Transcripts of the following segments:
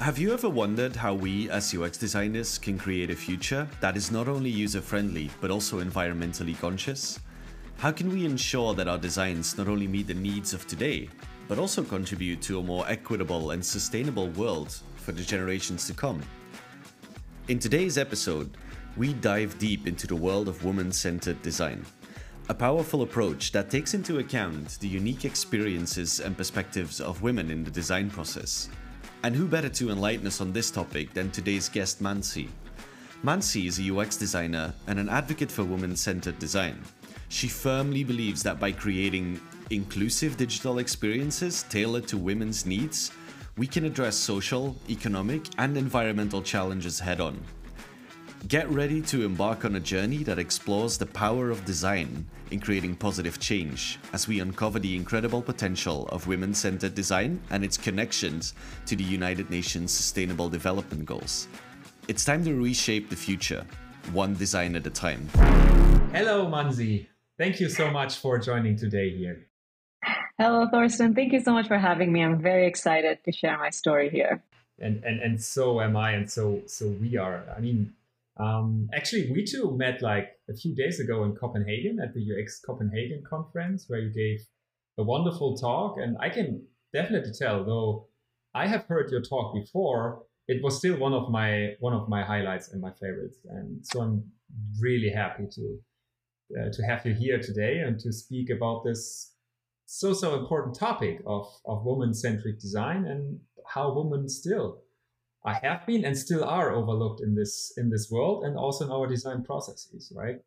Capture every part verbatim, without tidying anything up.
Have you ever wondered how we as U X designers can create a future that is not only user-friendly but also environmentally conscious? How can we ensure that our designs not only meet the needs of today, but also contribute to a more equitable and sustainable world for the generations to come? In today's episode, we dive deep into the world of woman-centered design, a powerful approach that takes into account the unique experiences and perspectives of women in the design process. And who better to enlighten us on this topic than today's guest, Mansi. Mansi is a U X designer and an advocate for women-centered design. She firmly believes that by creating inclusive digital experiences tailored to women's needs, we can address social, economic, and environmental challenges head-on. Get ready to embark on a journey that explores the power of design in creating positive change as we uncover the incredible potential of women-centered design and its connections to the United Nations Sustainable Development Goals. It's time to reshape the future, one design at a time. Hello, Mansi. Thank you so much for joining today here. Hello, Thorsten. Thank you so much for having me. I'm very excited to share my story here. And and and so am I, and so so we are. I mean, um, actually, we two met like a few days ago in Copenhagen at the U X Copenhagen conference, where you gave a wonderful talk. And I can definitely tell, though I have heard your talk before, it was still one of my one of my highlights and my favorites. And so I'm really happy to uh, to have you here today and to speak about this so so important topic of of woman-centric design and how women still I have been and still are overlooked in this in this world and also in our design processes, right?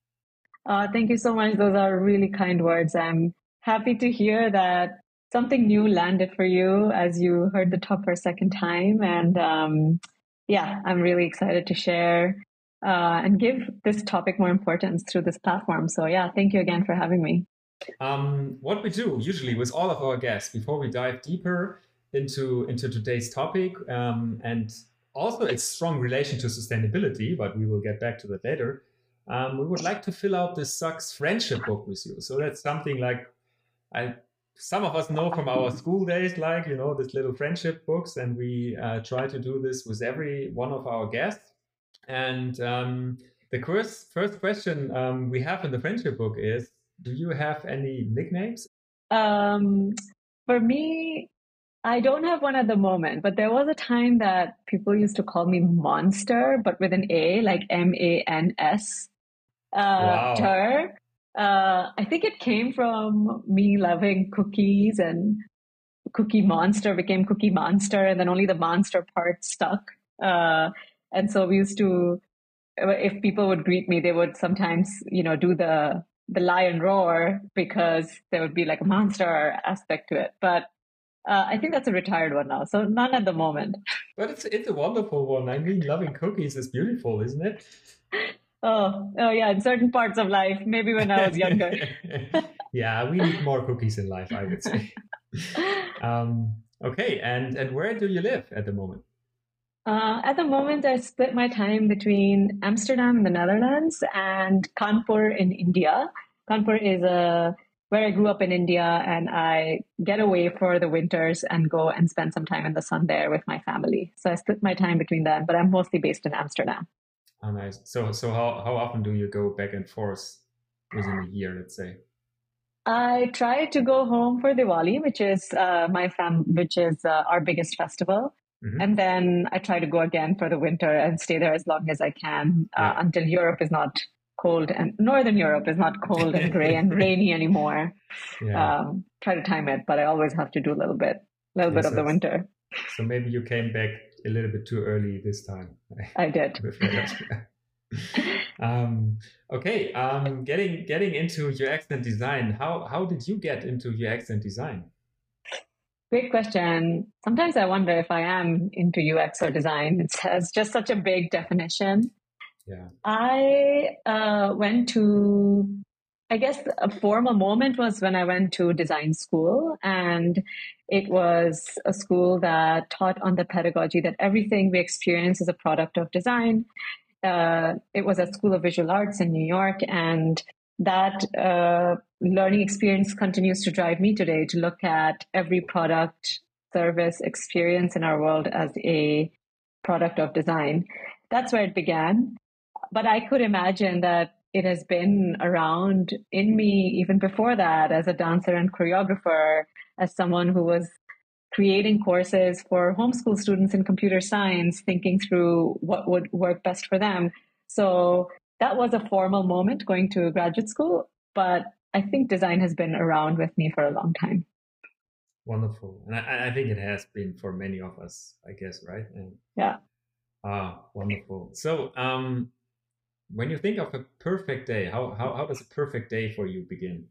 Uh, thank you so much. Those are really kind words. I'm happy to hear that something new landed for you as you heard the talk for a second time. And um, yeah, I'm really excited to share uh, and give this topic more importance through this platform. So yeah, thank you again for having me. Um, what we do usually with all of our guests before we dive deeper into into today's topic um, and also its strong relation to sustainability, but we will get back to that later. Um, we would like to fill out this Sucks friendship book with you. So that's something like I, some of us know from our school days, like, you know, this little friendship books, and we uh, try to do this with every one of our guests. And um, the first, first question um, we have in the friendship book is, do you have any nicknames? Um, for me, I don't have one at the moment, but there was a time that people used to call me Monster, but with an A, like M A N S. Uh, Wow. Ter. Uh, I think it came from me loving cookies, and Cookie Monster became Cookie Monster, and then only the monster part stuck. Uh, and so we used to, if people would greet me, they would sometimes, you know, do the the lion roar because there would be like a monster aspect to it. But Uh, I think that's a retired one now, so none at the moment. But it's it's a wonderful one. I mean, loving cookies is beautiful, isn't it? Oh, oh yeah, in certain parts of life, maybe when I was younger. Yeah, we need more cookies in life, I would say. um, okay, and, and where do you live at the moment? Uh, at the moment, I split my time between Amsterdam in the Netherlands and Kanpur in India. Kanpur is a where I grew up in India, and I get away for the winters and go and spend some time in the sun there with my family. So I split my time between them, but I'm mostly based in Amsterdam. Oh, nice. So, so how, how often do you go back and forth within a year, let's say? I try to go home for Diwali, which is uh, my fam, which is uh, our biggest festival, mm-hmm. and then I try to go again for the winter and stay there as long as I can uh, yeah. until Europe is not cold, and Northern Europe is not cold and gray and rainy anymore. Yeah. Um, try to time it, but I always have to do a little bit, a little yeah, bit so of the winter. So maybe you came back a little bit too early this time. I did. um, okay, um, getting getting into U X and design. How how did you get into U X and design? Great question. Sometimes I wonder if I am into U X or design. It has just such a big definition. Yeah. I uh, went to, I guess a formal moment was when I went to design school, and it was a school that taught on the pedagogy that everything we experience is a product of design. Uh, it was at School of Visual Arts in New York, and that uh, learning experience continues to drive me today to look at every product service experience in our world as a product of design. That's where it began. But I could imagine that it has been around in me even before that, as a dancer and choreographer, as someone who was creating courses for homeschool students in computer science, thinking through what would work best for them. So that was a formal moment going to graduate school, but I think design has been around with me for a long time. Wonderful. And I, I think it has been for many of us, I guess, right? And, yeah. Ah, wonderful. So um, when you think of a perfect day, how, how, how does a perfect day for you begin?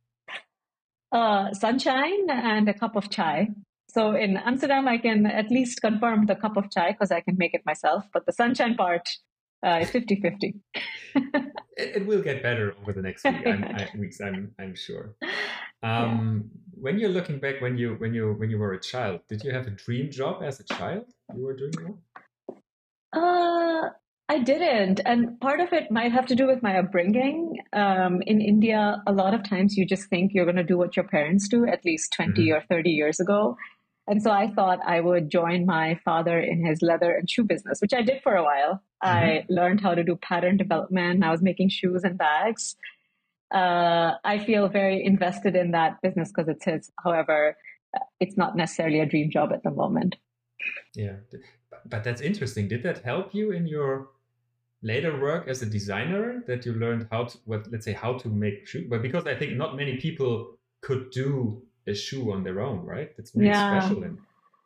Uh, sunshine and a cup of chai. So in Amsterdam, I can at least confirm the cup of chai because I can make it myself. But the sunshine part uh, is fifty-fifty. it, it will get better over the next week, I'm, I, weeks, I'm I'm sure. Um, yeah. When you're looking back, when you when you when you were a child, did you have a dream job as a child you were doing that? Uh, I didn't. And part of it might have to do with my upbringing. Um, in India, a lot of times you just think you're going to do what your parents do, at least twenty mm-hmm. or thirty years ago. And so I thought I would join my father in his leather and shoe business, which I did for a while. Mm-hmm. I learned how to do pattern development. I was making shoes and bags. Uh, I feel very invested in that business because it's his. However, it's not necessarily a dream job at the moment. Yeah, but that's interesting. Did that help you in your later work as a designer, that you learned how to, what, let's say, how to make shoes? But because I think not many people could do a shoe on their own, right? That's really yeah. special. In...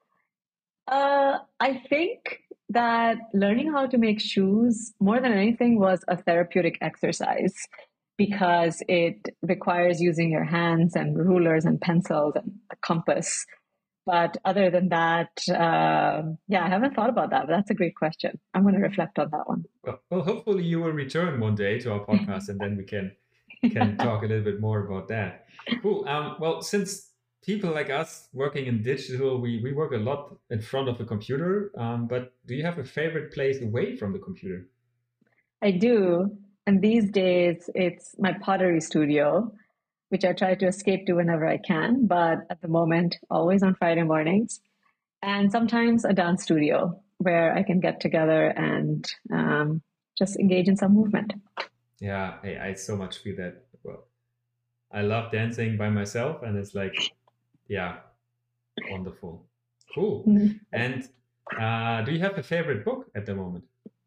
Uh, I think that learning how to make shoes, more than anything, was a therapeutic exercise because it requires using your hands and rulers and pencils and the compass. But other than that, uh, yeah, I haven't thought about that. But that's a great question. I'm going to reflect on that one. Well, well hopefully you will return one day to our podcast and then we can can talk a little bit more about that. Cool. Um, well, since people like us working in digital, we, we work a lot in front of a computer. Um, but do you have a favorite place away from the computer? I do. And these days, it's my pottery studio, which I try to escape to whenever I can. But at the moment, always on Friday mornings. And sometimes a dance studio where I can get together and um, just engage in some movement. Yeah, I, I so much feel that. Well, I love dancing by myself, and it's like, yeah, wonderful. Cool. Mm-hmm. And uh, do you have a favorite book at the moment?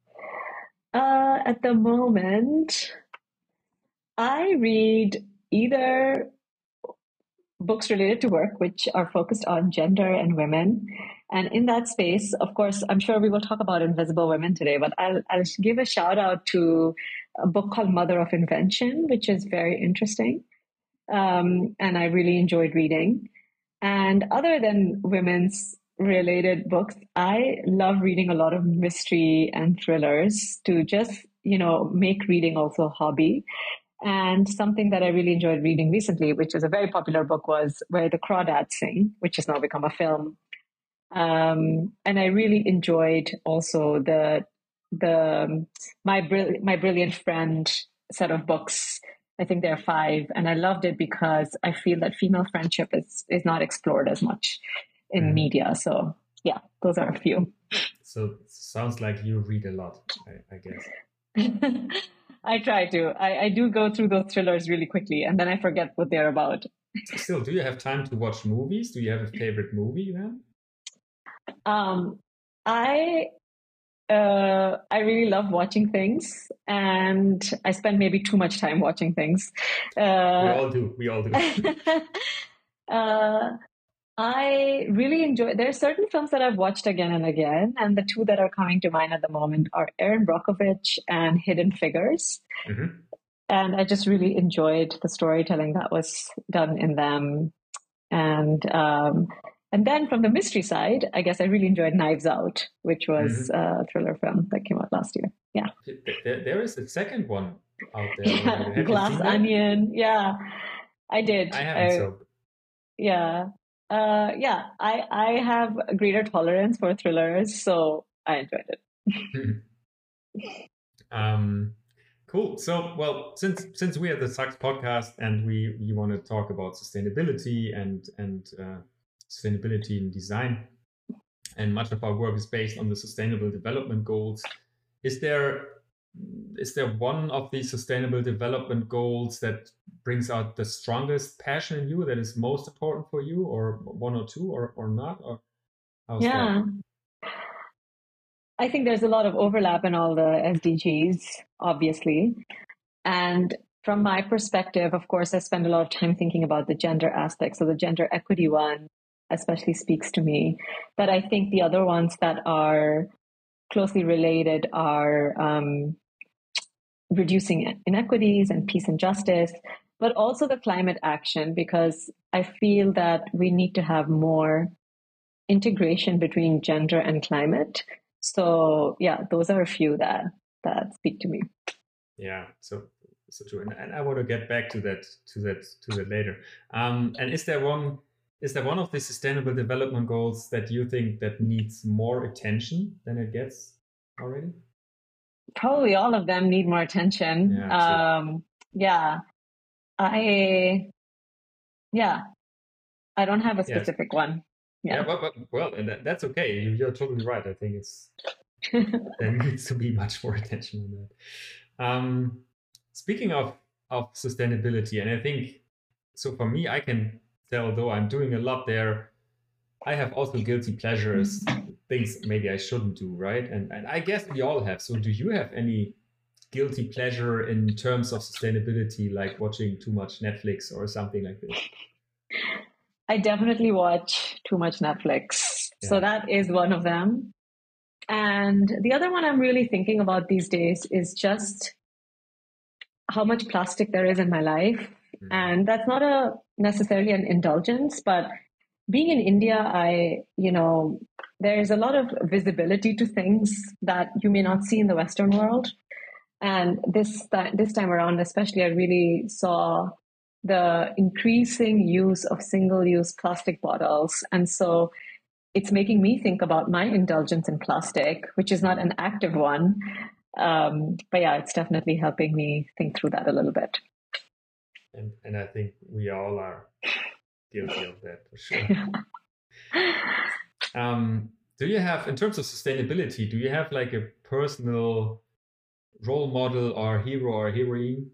Uh, at the moment, I read either books related to work, which are focused on gender and women. And in that space, of course, I'm sure we will talk about Invisible Women today, but I'll, I'll give a shout out to a book called Mother of Invention, which is very interesting. Um, and I really enjoyed reading. And other than women's related books, I love reading a lot of mystery and thrillers to just, you know, make reading also a hobby. And something that I really enjoyed reading recently, which is a very popular book, was Where the Crawdads Sing, which has now become a film. Um, and I really enjoyed also the the my Brill- my Brilliant Friend set of books. I think there are five, and I loved it because I feel that female friendship is is not explored as much in mm. media. So yeah, those are a few. So it sounds like you read a lot, I, I guess. I try to. I, I do go through those thrillers really quickly, and then I forget what they're about. Still, do you have time to watch movies? Do you have a favorite movie then? Um, I uh, I really love watching things, and I spend maybe too much time watching things. Uh, we all do. We all do. uh, I really enjoy, there are certain films that I've watched again and again, and the two that are coming to mind at the moment are Erin Brockovich and Hidden Figures. Mm-hmm. And I just really enjoyed the storytelling that was done in them. And um, and then from the mystery side, I guess I really enjoyed Knives Out, which was mm-hmm. a thriller film that came out last year. Yeah. There, there is a second one out there. Yeah, Glass Onion. Yeah, I did. I haven't, I, so. Yeah. Uh, yeah, I, I have a greater tolerance for thrillers, so I enjoyed it. um, cool. So, well, since since we are the Sachs podcast and we you want to talk about sustainability and and uh, sustainability in design, and much of our work is based on the Sustainable Development Goals. Is there is there one of these Sustainable Development Goals that brings out the strongest passion in you, that is most important for you, or one or two, or or not? Or how's Yeah. that? I think there's a lot of overlap in all the S D Gs, obviously. And from my perspective, of course, I spend a lot of time thinking about the gender aspects. So the gender equity one especially speaks to me. But I think the other ones that are closely related are um, reducing inequities and peace and justice, but also the climate action, because I feel that we need to have more integration between gender and climate. So yeah, those are a few that that speak to me. Yeah, so so true, and, and I want to get back to that to that to that later. Um, and is there one is there one of the Sustainable Development Goals that you think that needs more attention than it gets already? Probably all of them need more attention. Yeah, um, yeah, I yeah, I don't have a specific yes. one. Yeah, yeah but, but, well, and that, that's okay. You're totally right. I think it's there needs to be much more attention on that. Um, speaking of of sustainability, and I think so for me, I can tell, though I'm doing a lot there, I have also guilty pleasures, things maybe I shouldn't do, right? And and I guess we all have. So do you have any guilty pleasure in terms of sustainability, like watching too much Netflix or something like this? I definitely watch too much Netflix. Yeah. So that is one of them. And the other one I'm really thinking about these days is just how much plastic there is in my life. Mm-hmm. And that's not a necessarily an indulgence, but being in India, I, you know, there is a lot of visibility to things that you may not see in the Western world. And this, th- this time around, especially, I really saw the increasing use of single-use plastic bottles. And so it's making me think about my indulgence in plastic, which is not an active one. Um, but yeah, it's definitely helping me think through that a little bit. And, and I think we all are guilty of that, for sure. um, do you have, in terms of sustainability, do you have like a personal role model or hero or heroine?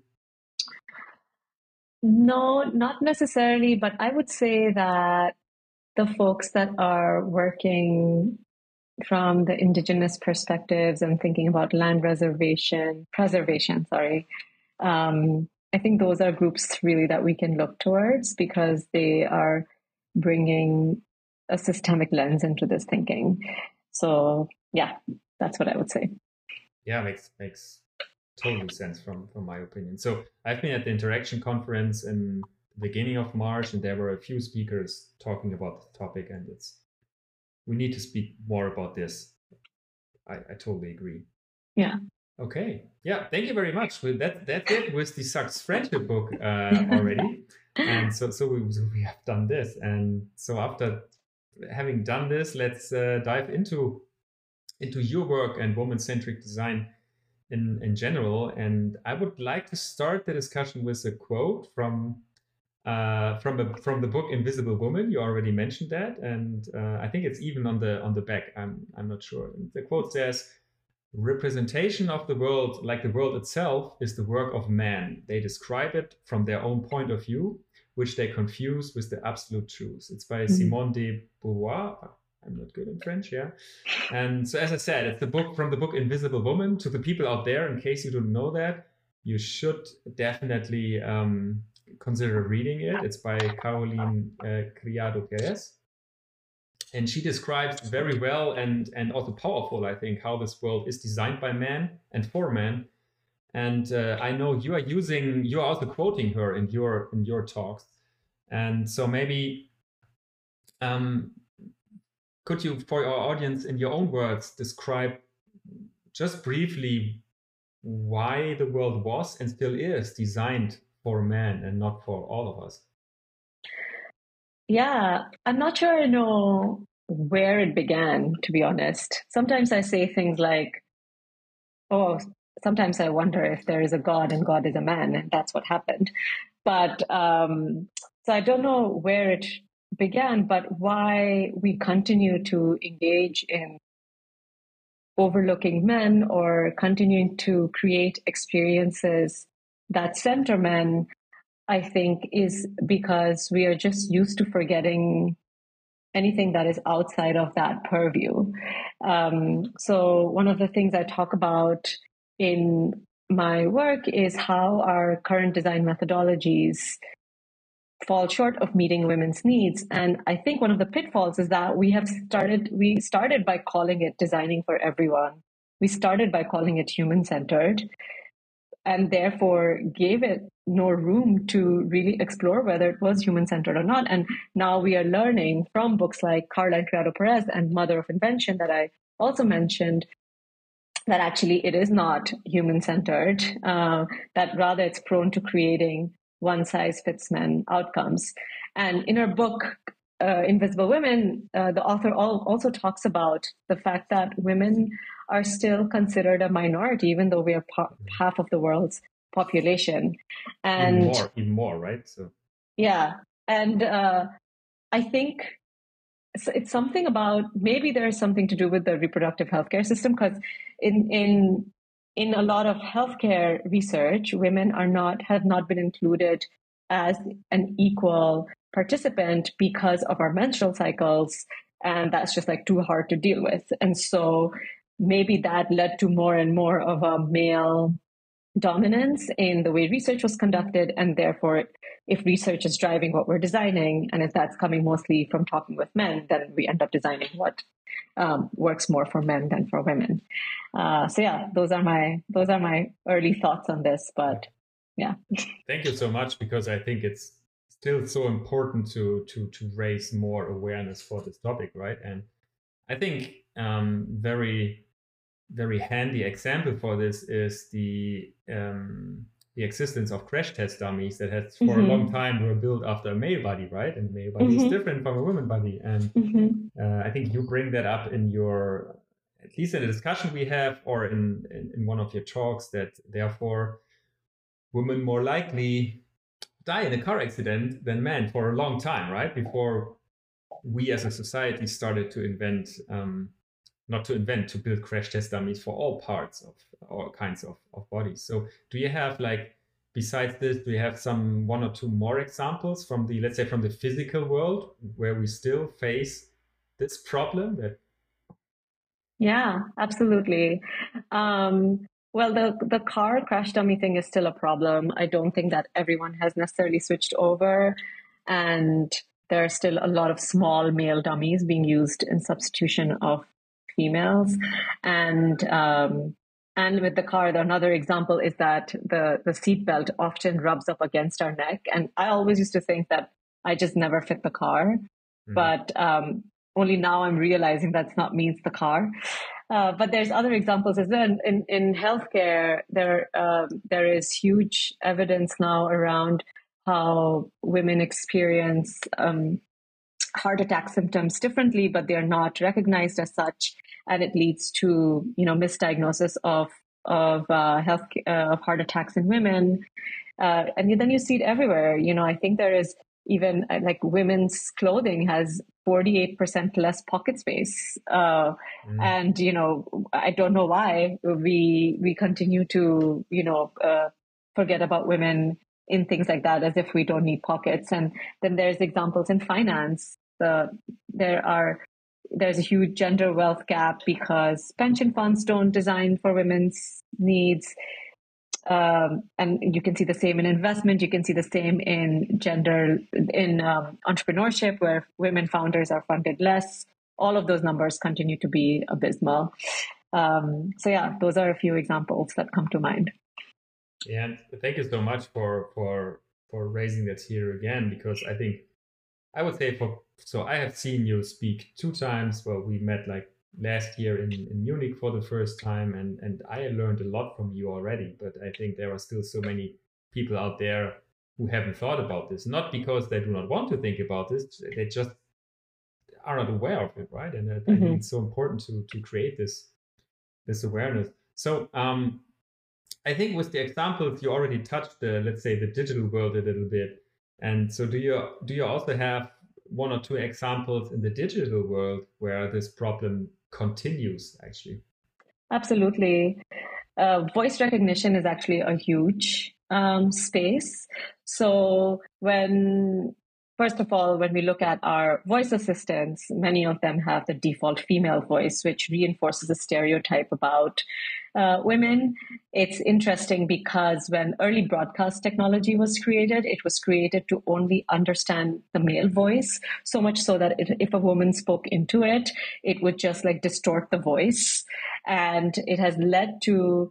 No, not necessarily, but I would say that the folks that are working from the indigenous perspectives and thinking about land reservation, preservation, sorry, um, I think those are groups really that we can look towards because they are bringing a systemic lens into this thinking. So yeah, that's what I would say. Yeah, makes makes totally sense from, from my opinion. So I've been at the Interaction Conference in the beginning of March, and there were a few speakers talking about the topic, and it's we need to speak more about this. I, I totally agree. Yeah. Okay. Yeah. Thank you very much. Well, that that's it with the Sucks Friendship book uh, already. And so so we, so we have done this. And so after having done this, let's uh, dive into into your work and woman-centric design in in general. And I would like to start the discussion with a quote from uh, from a, from the book Invisible Woman. You already mentioned that, and uh, I think it's even on the on the back. I'm I'm not sure. The quote says, "Representation of the world, like the world itself, is the work of man. They describe it from their own point of view, which they confuse with the absolute truth." It's by mm-hmm. Simone de Beauvoir. I'm not good in French, yeah. And so, as I said, it's the book from the book Invisible Woman. To the people out there, in case you don't know that, you should definitely um, consider reading it. It's by Caroline uh, Criado Perez. And she describes very well and, and also powerful, I think, how this world is designed by man and for man. And uh, I know you are using, you are also quoting her in your in your talks. And so maybe um, could you, for our audience, in your own words, describe just briefly why the world was and still is designed for man and not for all of us? Yeah, I'm not sure I know where it began, to be honest. Sometimes I say things like, oh, sometimes I wonder if there is a God and God is a man, and that's what happened. But um, so I don't know where it began, but why we continue to engage in overlooking men or continuing to create experiences that center men, I think, is because we are just used to forgetting anything that is outside of that purview. Um, so one of the things I talk about in my work is how our current design methodologies fall short of meeting women's needs. And I think one of the pitfalls is that we have started, we started by calling it designing for everyone. We started by calling it human-centered, and therefore gave it no room to really explore whether it was human-centered or not. And now we are learning from books like Caroline Criado Perez and Mother of Invention that I also mentioned, that actually it is not human-centered, uh, that rather it's prone to creating one-size-fits-men outcomes. And in her book, uh, Invisible Women, uh, the author al- also talks about the fact that women are still considered a minority, even though we are pa- half of the world's population. And even more, even more, right? So yeah, and uh, I think it's, it's something about, maybe there's something to do with the reproductive healthcare system, because in in in a lot of healthcare research, women are not have not been included as an equal participant because of our menstrual cycles, and that's just like too hard to deal with. And so maybe that led to more and more of a male dominance in the way research was conducted, and therefore if research is driving what we're designing, and if that's coming mostly from talking with men, then we end up designing what um, works more for men than for women. Uh, so yeah, those are my those are my early thoughts on this. But yeah, thank you so much, because I think it's still so important to to to raise more awareness for this topic, right? And I think um, very very handy example for this is the um, the existence of crash test dummies that had for mm-hmm. a long time were built after a male body, right? And male body mm-hmm. is different from a woman body. And mm-hmm. uh, I think you bring that up in your, at least in a discussion we have, or in, in, in one of your talks, that therefore women more likely die in a car accident than men for a long time, right? Before we as a society started to invent um, not to invent, to build crash test dummies for all parts of all kinds of, of bodies. So do you have, like, besides this, do you have some one or two more examples from the, let's say, from the physical world where we still face this problem? That Yeah, absolutely. Um, well, the, the car crash dummy thing is still a problem. I don't think that everyone has necessarily switched over. And there are still a lot of small male dummies being used in substitution of females. And um, and with the car, the, another example is that the, the seatbelt often rubs up against our neck. And I always used to think that I just never fit the car. Mm-hmm. But um, only now I'm realizing that's not me, it's the car. Uh, but there's other examples as well. In, in healthcare, there um, there is huge evidence now around how women experience um, heart attack symptoms differently, but they're not recognized as such, and it leads to, you know, misdiagnosis of of uh, health uh, of heart attacks in women, uh, and then you see it everywhere. You know, I think there is even uh, like women's clothing has forty-eight percent less pocket space, uh, mm. and you know, I don't know why we we continue to you know uh, forget about women in things like that, as if we don't need pockets. And then there's examples in finance. The, there are there's a huge gender wealth gap because pension funds don't design for women's needs. Um, and you can see the same in investment. You can see the same in gender, in um, entrepreneurship, where women founders are funded less. All of those numbers continue to be abysmal. Um, so yeah, those are a few examples that come to mind. Yeah, and thank you so much for for for raising that here again, because I think I would say for so I have seen you speak two times. Well, we met like last year in, in Munich for the first time, and and I learned a lot from you already. But I think there are still so many people out there who haven't thought about this, not because they do not want to think about this, they just are not aware of it, right? And I, mm-hmm. I think it's so important to to create this this awareness. So um, I think with the examples you already touched the, let's say, the digital world a little bit. And so do you do you also have one or two examples in the digital world where this problem continues, actually. Absolutely. Uh, voice recognition is actually a huge um, space. So when, first of all, when we look at our voice assistants, many of them have the default female voice, which reinforces a stereotype about uh, women. It's interesting because when early broadcast technology was created, it was created to only understand the male voice, so much so that it, if a woman spoke into it, it would just like distort the voice. And it has led to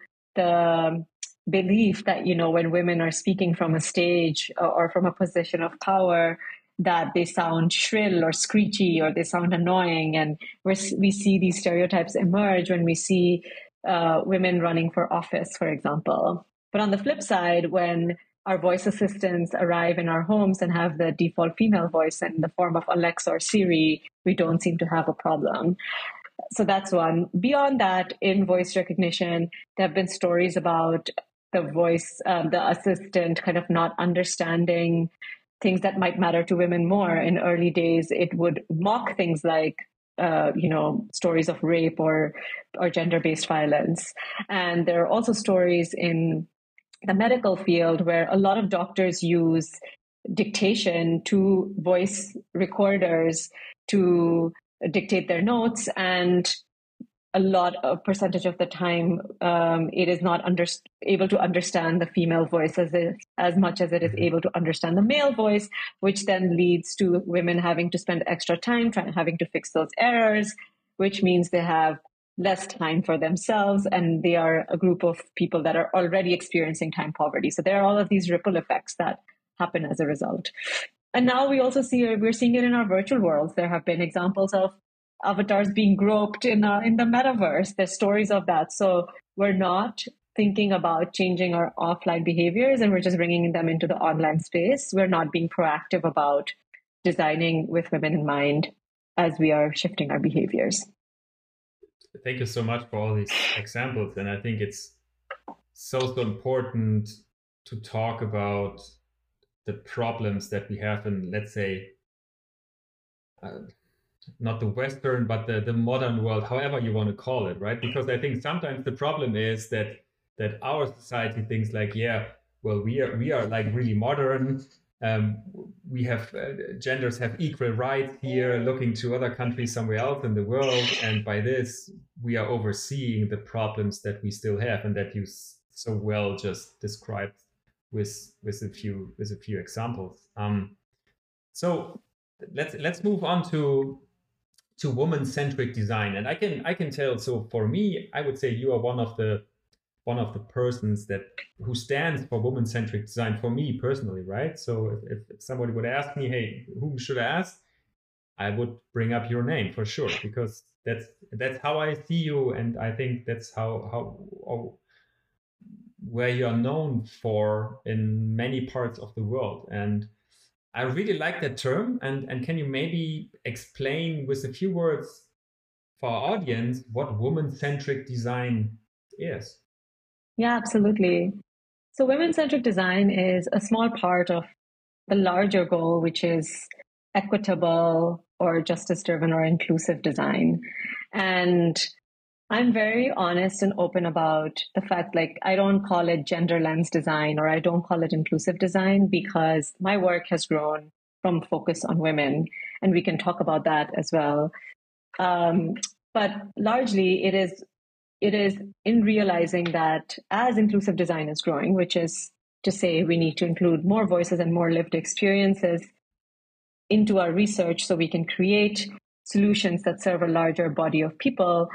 the belief that, you know, when women are speaking from a stage or from a position of power, that they sound shrill or screechy or they sound annoying. And we're, we see these stereotypes emerge when we see uh, women running for office, for example. But on the flip side, when our voice assistants arrive in our homes and have the default female voice in the form of Alexa or Siri, we don't seem to have a problem. So that's one. Beyond that, in voice recognition, there have been stories about the voice, um, the assistant kind of not understanding things that might matter to women more. In early days, it would mock things like, uh, you know, stories of rape or, or gender-based violence. And there are also stories in the medical field where a lot of doctors use dictation to voice recorders to dictate their notes, and a lot of percentage of the time um, it is not under, able to understand the female voice as, it, as much as it is able to understand the male voice, which then leads to women having to spend extra time trying, having to fix those errors, which means they have less time for themselves, and they are a group of people that are already experiencing time poverty. So there are all of these ripple effects that happen as a result. And now we also see, we're seeing it in our virtual worlds. There have been examples of avatars being groped in, uh, in the metaverse. There's stories of that. So we're not thinking about changing our offline behaviors and we're just bringing them into the online space. We're not being proactive about designing with women in mind as we are shifting our behaviors. Thank you so much for all these examples. And I think it's so, so important to talk about the problems that we have in, let's say, uh, not the Western, but the, the modern world, however you want to call it, right? Because I think sometimes the problem is that that our society thinks like, yeah, well, we are we are like really modern. Um, we have uh, genders have equal rights here, looking to other countries somewhere else in the world, and by this we are overseeing the problems that we still have, and that you so well just described with with a few with a few examples. Um, so let's let's move on to to woman-centric design, and I can I can tell. So for me, I would say you are one of the one of the persons that who stands for woman-centric design for me personally, right? So if, if somebody would ask me, hey, whom should I ask? I would bring up your name for sure, because that's that's how I see you, and I think that's how how. how where you are known for in many parts of the world. And I really like that term. And, and can you maybe explain with a few words for our audience what woman-centric design is? Yeah, absolutely. So women-centric design is a small part of the larger goal, which is equitable or justice-driven or inclusive design. And I'm very honest and open about the fact, like, I don't call it gender lens design or I don't call it inclusive design because my work has grown from focus on women, and we can talk about that as well. Um, but largely it is it is in realizing that as inclusive design is growing, which is to say we need to include more voices and more lived experiences into our research so we can create solutions that serve a larger body of people,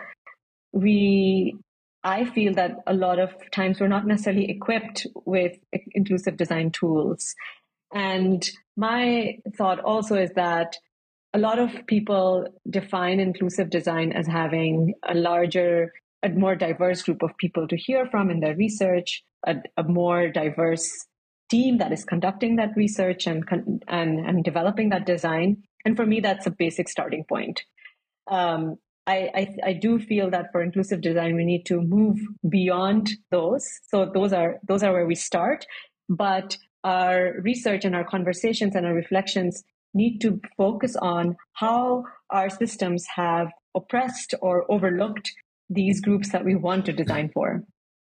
we, I feel that a lot of times we're not necessarily equipped with inclusive design tools. And my thought also is that a lot of people define inclusive design as having a larger, a more diverse group of people to hear from in their research, a, a more diverse team that is conducting that research and, and, and developing that design. And for me, that's a basic starting point. Um, I, I, I do feel that for inclusive design, we need to move beyond those. So those are those are where we start. But our research and our conversations and our reflections need to focus on how our systems have oppressed or overlooked these groups that we want to design for.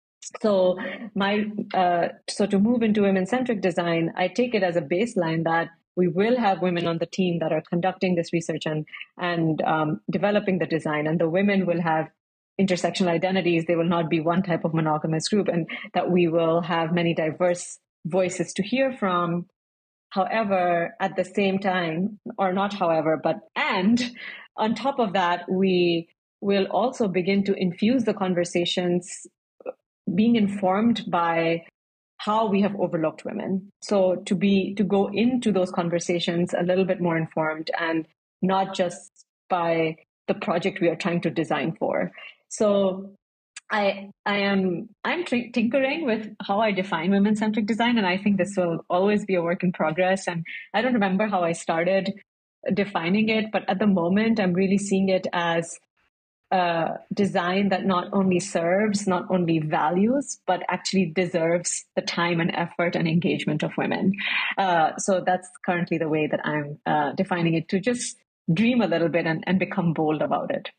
So my uh, so to move into women-centric design, I take it as a baseline that we will have women on the team that are conducting this research and and um, developing the design, and the women will have intersectional identities. They will not be one type of monogamous group, and that we will have many diverse voices to hear from. However, at the same time, or not however, but and on top of that, we will also begin to infuse the conversations being informed by how we have overlooked women. So to be to go into those conversations a little bit more informed, and not just by the project we are trying to design for. So I I am I'm t- tinkering with how I define women-centric design, and I think this will always be a work in progress. And I don't remember how I started defining it, but at the moment I'm really seeing it as a design that not only serves, not only values, but actually deserves the time and effort and engagement of women. Uh, so that's currently the way that I'm uh, defining it, to just dream a little bit and, and become bold about it.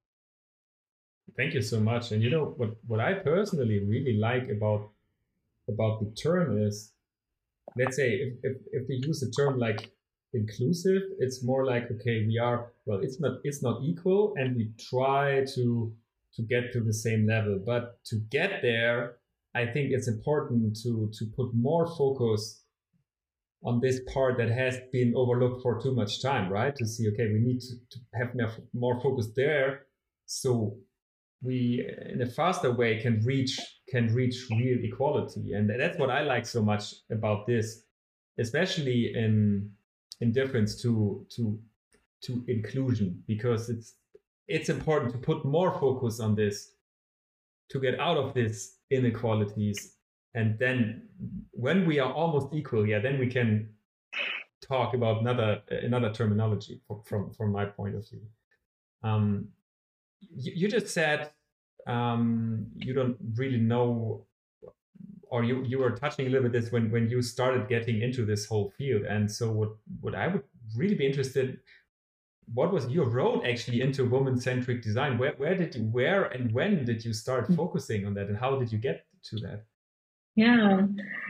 Thank you so much. And you know what, what I personally really like about about the term is, let's say if, if, if we use the term like inclusive, it's more like, okay, we are, well, it's not it's not equal, and we try to to get to the same level. But to get there, I think it's important to to put more focus on this part that has been overlooked for too much time, right? To see, okay, we need to, to have more focus there, so we in a faster way can reach can reach real equality. And that's what I like so much about this, especially in in difference to to to inclusion, because it's it's important to put more focus on this to get out of this inequalities. And then when we are almost equal, yeah, then we can talk about another another terminology from from, from my point of view. Um, you, you just said um, you don't really know, or you, you were touching a little bit this when, when you started getting into this whole field. And so what, what I would really be interested, what was your road actually into woman-centric design? Where, where did you, where and when did you start focusing on that, and how did you get to that? Yeah.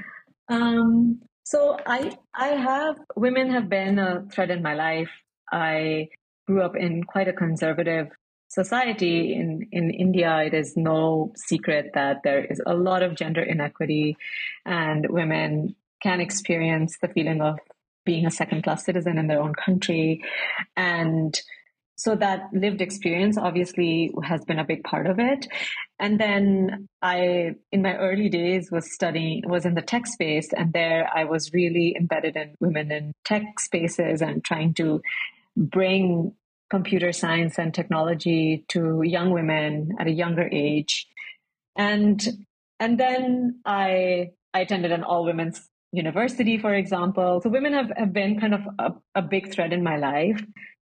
Um, so I, I have, women have been a thread in my life. I grew up in quite a conservative society. In, in India, it is no secret that there is a lot of gender inequity, and women can experience the feeling of being a second-class citizen in their own country. And so that lived experience obviously has been a big part of it. And then I, in my early days, was studying, was in the tech space, and there I was really embedded in women in tech spaces and trying to bring computer science and technology to young women at a younger age. And and then I I attended an all women's university, for example. So women have, have been kind of a, a big thread in my life.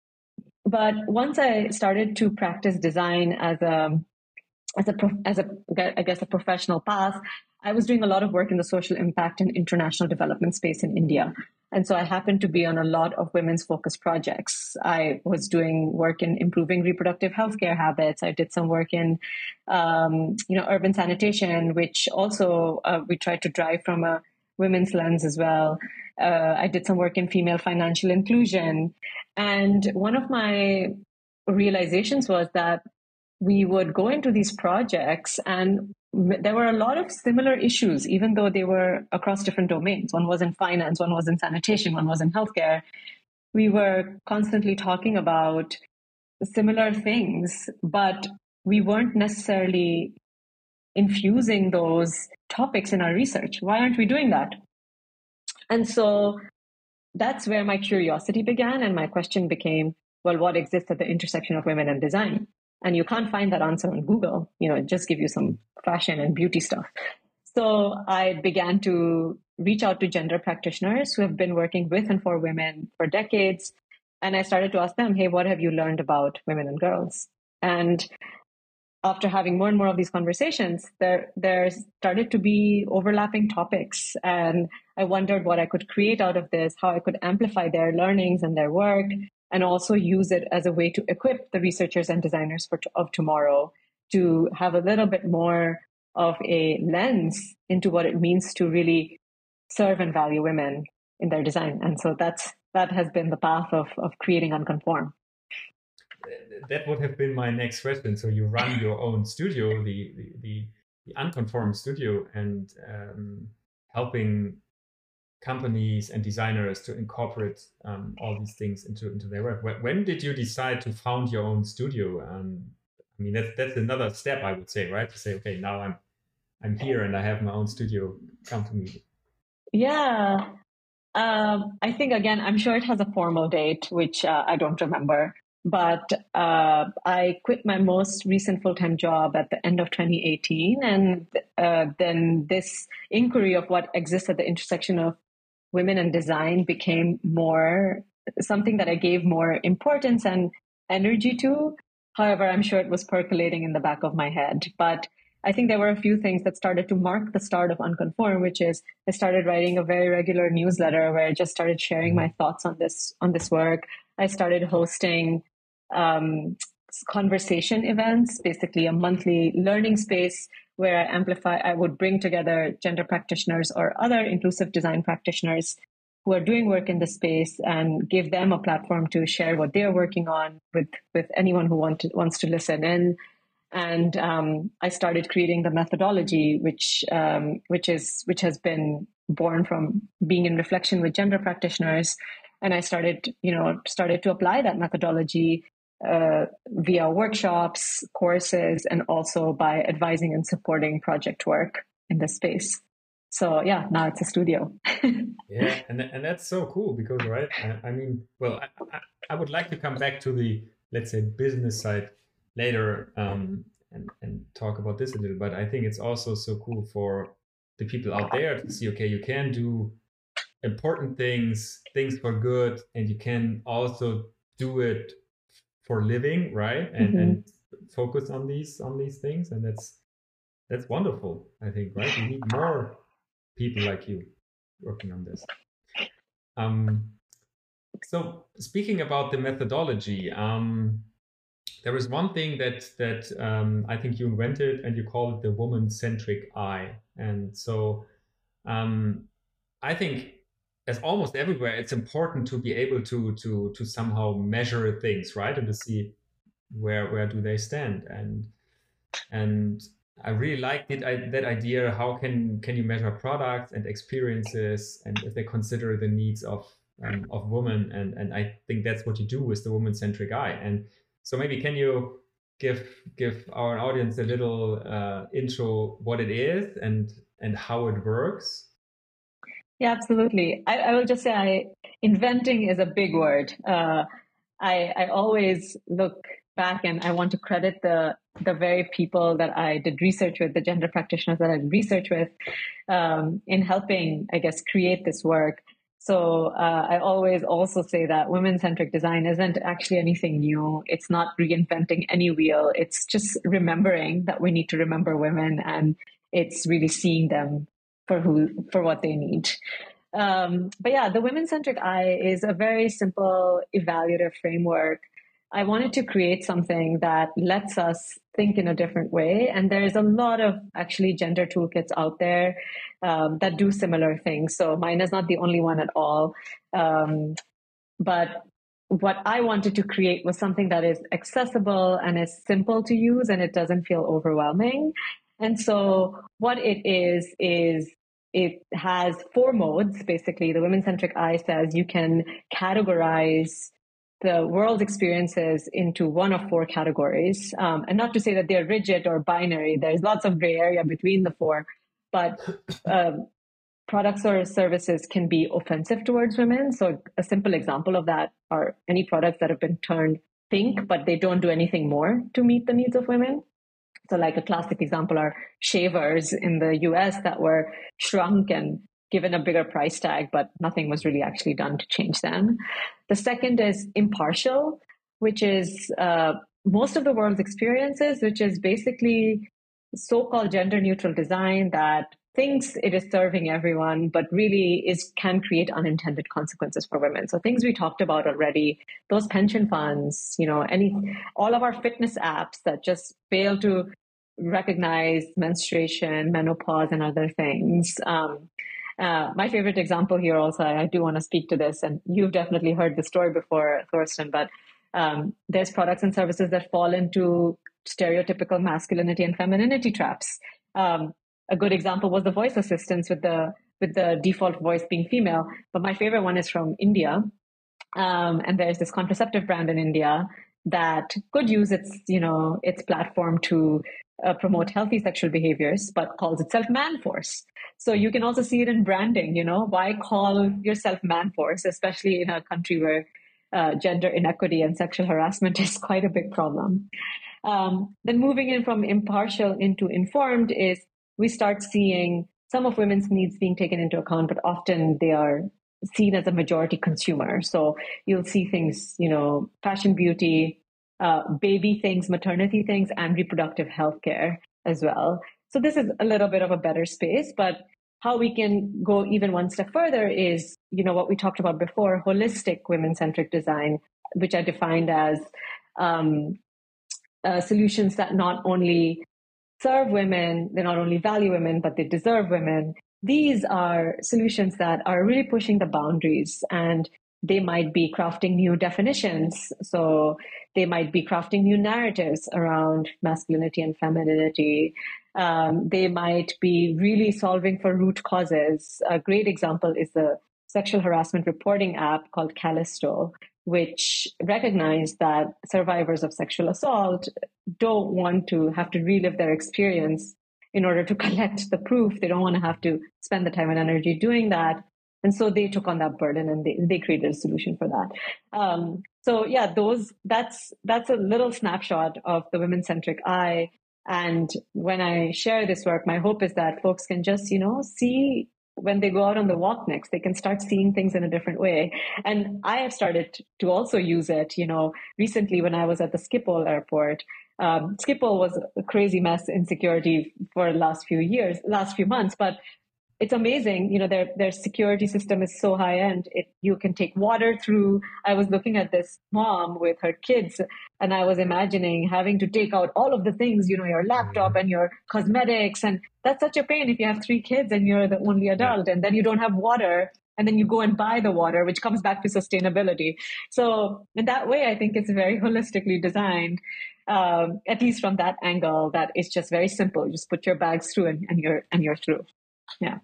But once I started to practice design as a as a as a I guess a professional path, I was doing a lot of work in the social impact and international development space in India. And so I happened to be on a lot of women's focused projects. I was doing work in improving reproductive healthcare habits. I did some work in, um, you know, urban sanitation, which also uh, we tried to drive from a women's lens as well. Uh, I did some work in female financial inclusion. And one of my realizations was that we would go into these projects and there were a lot of similar issues, even though they were across different domains. One was in finance, one was in sanitation, one was in healthcare. We were constantly talking about similar things, but we weren't necessarily infusing those topics in our research. Why aren't we doing that? And so that's where my curiosity began, and my question became, well, what exists at the intersection of women and design? And you can't find that answer on Google. You know, it just gives you some fashion and beauty stuff. So I began to reach out to gender practitioners who have been working with and for women for decades. And I started to ask them, hey, what have you learned about women and girls? And after having more and more of these conversations, there there started to be overlapping topics, and I wondered what I could create out of this, how I could amplify their learnings and their work, and also use it as a way to equip the researchers and designers for of tomorrow to have a little bit more of a lens into what it means to really serve and value women in their design. And so that's that has been the path of of creating Unconform. That would have been my next question. So you run your own studio, the the, the, the Unconform studio, and um, helping companies and designers to incorporate um, all these things into into their work. When, when did you decide to found your own studio? Um, I mean, that's that's another step, I would say, right? To say, okay, now I'm I'm here and I have my own studio company. Yeah, um, I think again, I'm sure it has a formal date, which uh, I don't remember. But uh, I quit my most recent full-time job at the end of twenty eighteen. And uh, then this inquiry of what exists at the intersection of women and design became more something that I gave more importance and energy to. However, I'm sure it was percolating in the back of my head. But I think there were a few things that started to mark the start of Unconform, which is I started writing a very regular newsletter where I just started sharing my thoughts on this on this work. I started hosting um, conversation events, basically a monthly learning space where I amplify, I would bring together gender practitioners or other inclusive design practitioners who are doing work in the space and give them a platform to share what they're working on with, with anyone who want to, wants to listen in. And um, I started creating the methodology, which um, which is which has been born from being in reflection with gender practitioners. And I started, you know, started to apply that methodology uh, via workshops, courses, and also by advising and supporting project work in this space. So yeah, now it's a studio. Yeah, and and that's so cool because, right? I, I mean, well, I, I, I would like to come back to the, let's say, business side later um, and, and talk about this a little, but I think it's also so cool for the people out there to see, okay, you can do important things, things for good, and you can also do it for living, right? And, mm-hmm. and focus on these on these things, and that's that's wonderful, I think, right? We need more people like you working on this. Um, so speaking about the methodology, um, there is one thing that that um, I think you invented, and you call it the woman-centric eye. And so um, I think, as almost everywhere, it's important to be able to to to somehow measure things, right, and to see where where do they stand. And and I really like it, I, that idea. How can can you measure products and experiences, and if they consider the needs of um, of women? And and I think that's what you do with the woman-centric eye. And so maybe can you give give our audience a little uh, intro what it is and and how it works? Yeah, absolutely. I, I will just say, I, inventing is a big word. Uh, I I always look back and I want to credit the the very people that I did research with, the gender practitioners that I did research with, um, in helping, I guess, create this work. So uh, I always also say that women-centric design isn't actually anything new. It's not reinventing any wheel. It's just remembering that we need to remember women, and it's really seeing them for who for what they need. Um, but yeah, the women-centric eye is a very simple evaluative framework. I wanted to create something that lets us think in a different way. And there's a lot of actually gender toolkits out there um, that do similar things. So mine is not the only one at all. Um, but what I wanted to create was something that is accessible and is simple to use, and it doesn't feel overwhelming. And so what it is, is it has four modes. Basically, the women-centric eye says you can categorize the world experiences into one of four categories. Um, and not to say that they're rigid or binary, there's lots of gray area between the four, but um, products or services can be offensive towards women. So a simple example of that are any products that have been turned pink, but they don't do anything more to meet the needs of women. So like a classic example are shavers in the U S that were shrunk and given a bigger price tag, but nothing was really actually done to change them. The second is impartial, which is uh, most of the world's experiences, which is basically so-called gender neutral design that thinks it is serving everyone, but really is can create unintended consequences for women. So things we talked about already, those pension funds, you know, any all of our fitness apps that just fail to recognize menstruation, menopause, and other things. Um, uh, my favorite example here also, I do want to speak to this, and you've definitely heard the story before, Thorsten, but um, there's products and services that fall into stereotypical masculinity and femininity traps. Um, a good example was the voice assistants with the with the default voice being female. But my favorite one is from India, um, and there's this contraceptive brand in India that could use its you know its platform to uh, promote healthy sexual behaviors, but calls itself Man Force. So you can also see it in branding. You know, why call yourself Man Force, especially in a country where uh, gender inequity and sexual harassment is quite a big problem. Um, then moving in from impartial into informed is we start seeing some of women's needs being taken into account, but often they are seen as a majority consumer. So you'll see things, you know, fashion, beauty, uh, baby things, maternity things, and reproductive health care as well. So this is a little bit of a better space, but how we can go even one step further is, you know, what we talked about before, holistic women-centric design, which I defined as um, uh, solutions that not only serve women, they not only value women, but they deserve women. These are solutions that are really pushing the boundaries, and they might be crafting new definitions. So they might be crafting new narratives around masculinity and femininity. Um, they might be really solving for root causes. A great example is the sexual harassment reporting app called Callisto, which recognized that survivors of sexual assault don't want to have to relive their experience in order to collect the proof. They don't want to have to spend the time and energy doing that. And so they took on that burden, and they, they created a solution for that. Um, so yeah, those that's that's a little snapshot of the women-centric eye. And when I share this work, my hope is that folks can just, you know, see when they go out on the walk next, they can start seeing things in a different way. And I have started to also use it, you know, recently when I was at the Schiphol airport. Um, Schiphol was a crazy mess in security for the last few years, last few months, but it's amazing. You know, their their security system is so high end. It, you can take water through. I was looking at this mom with her kids, and I was imagining having to take out all of the things, you know, your laptop and your cosmetics. And that's such a pain if you have three kids and you're the only adult, yeah. And then you don't have water. And then you go and buy the water, which comes back to sustainability. So in that way, I think it's very holistically designed, um, at least from that angle, that it's just very simple. You just put your bags through and, and you're and you're through. Yeah.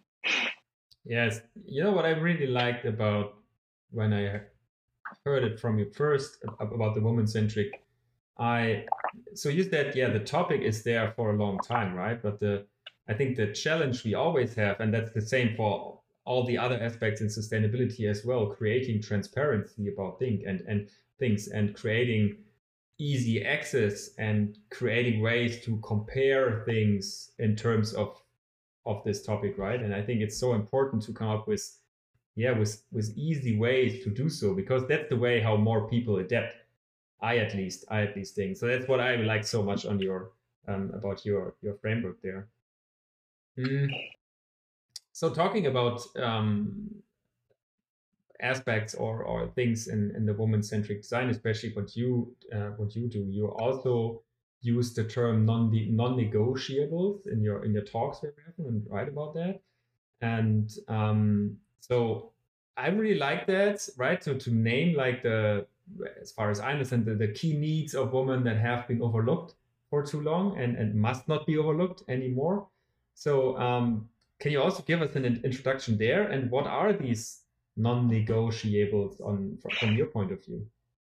Yes. You know what I really liked about when I heard it from you first about the woman-centric eye. So you said, yeah, the topic is there for a long time, right? But the I think the challenge we always have, and that's the same for all the other aspects in sustainability as well, creating transparency about things and, and things and creating easy access and creating ways to compare things in terms of of this topic, right? And I think it's so important to come up with, yeah, with with easy ways to do so, because that's the way how more people adapt. I at least, I at least think. So that's what I like so much on your um, about your your framework there. Mm. So talking about um, aspects or or things in in the woman-centric design, especially what you uh, what you do, you also use the term non non-negotiables in your in your talks and write about that. And um, so I really like that, right? So to name like the, as far as I understand, the, the key needs of women that have been overlooked for too long and, and must not be overlooked anymore. So um, can you also give us an introduction there? And what are these non-negotiables on from your point of view?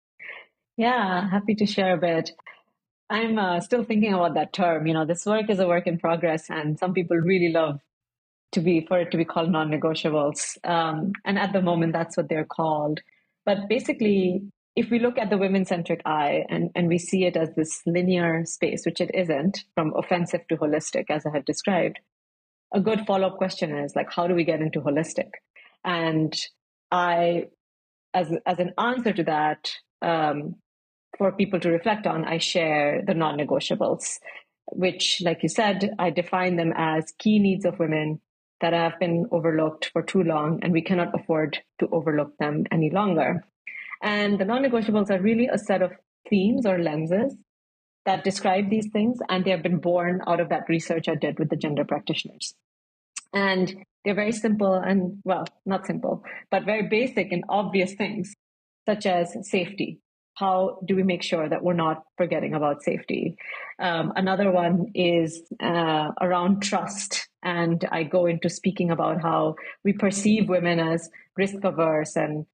Yeah, happy to share a bit. I'm uh, still thinking about that term. You know, this work is a work in progress, and some people really love to be for it to be called non-negotiables. Um, and at the moment, that's what they're called. But basically, if we look at the women-centric eye and, and we see it as this linear space, which it isn't, from offensive to holistic, as I had described, a good follow-up question is like, how do we get into holistic? And I, as as an answer to that, um, for people to reflect on, I share the non-negotiables, which, like you said, I define them as key needs of women that have been overlooked for too long, and we cannot afford to overlook them any longer. And the non-negotiables are really a set of themes or lenses that describe these things, and they have been born out of that research I did with the gender practitioners. And they're very simple and, well, not simple, but very basic and obvious things, such as safety. How do we make sure that we're not forgetting about safety? Um, another one is uh, around trust. And I go into speaking about how we perceive women as risk averse and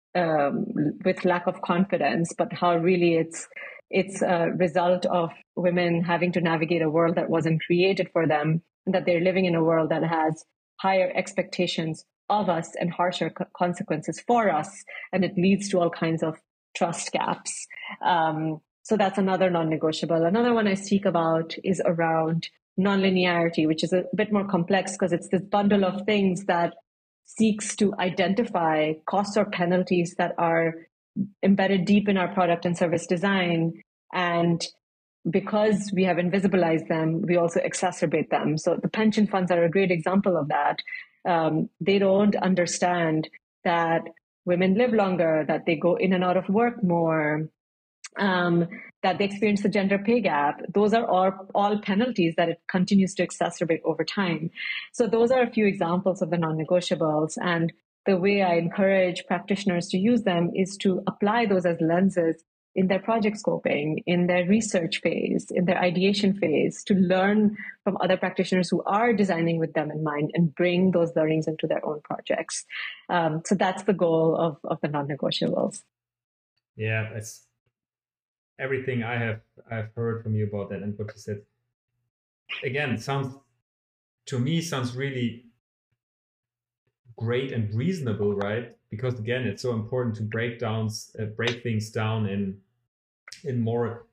um, with lack of confidence, but how really it's it's a result of women having to navigate a world that wasn't created for them, and that they're living in a world that has higher expectations of us and harsher co- consequences for us. And it leads to all kinds of trust gaps. Um, so that's another non-negotiable. Another one I speak about is around nonlinearity, which is a bit more complex because it's this bundle of things that seeks to identify costs or penalties that are embedded deep in our product and service design. And because we have invisibilized them, we also exacerbate them. So the pension funds are a great example of that. Um, they don't understand that women live longer, that they go in and out of work more, um, that they experience the gender pay gap. Those are all, all penalties that it continues to exacerbate over time. So those are a few examples of the non-negotiables. And the way I encourage practitioners to use them is to apply those as lenses in their project scoping, in their research phase, in their ideation phase, to learn from other practitioners who are designing with them in mind and bring those learnings into their own projects. Um, so that's the goal of, of the non-negotiables. Yeah, that's everything I have I've heard from you about that, and what you said. Again, sounds to me sounds really great and reasonable, right? Because again, it's so important to break downs, uh, break things down in in more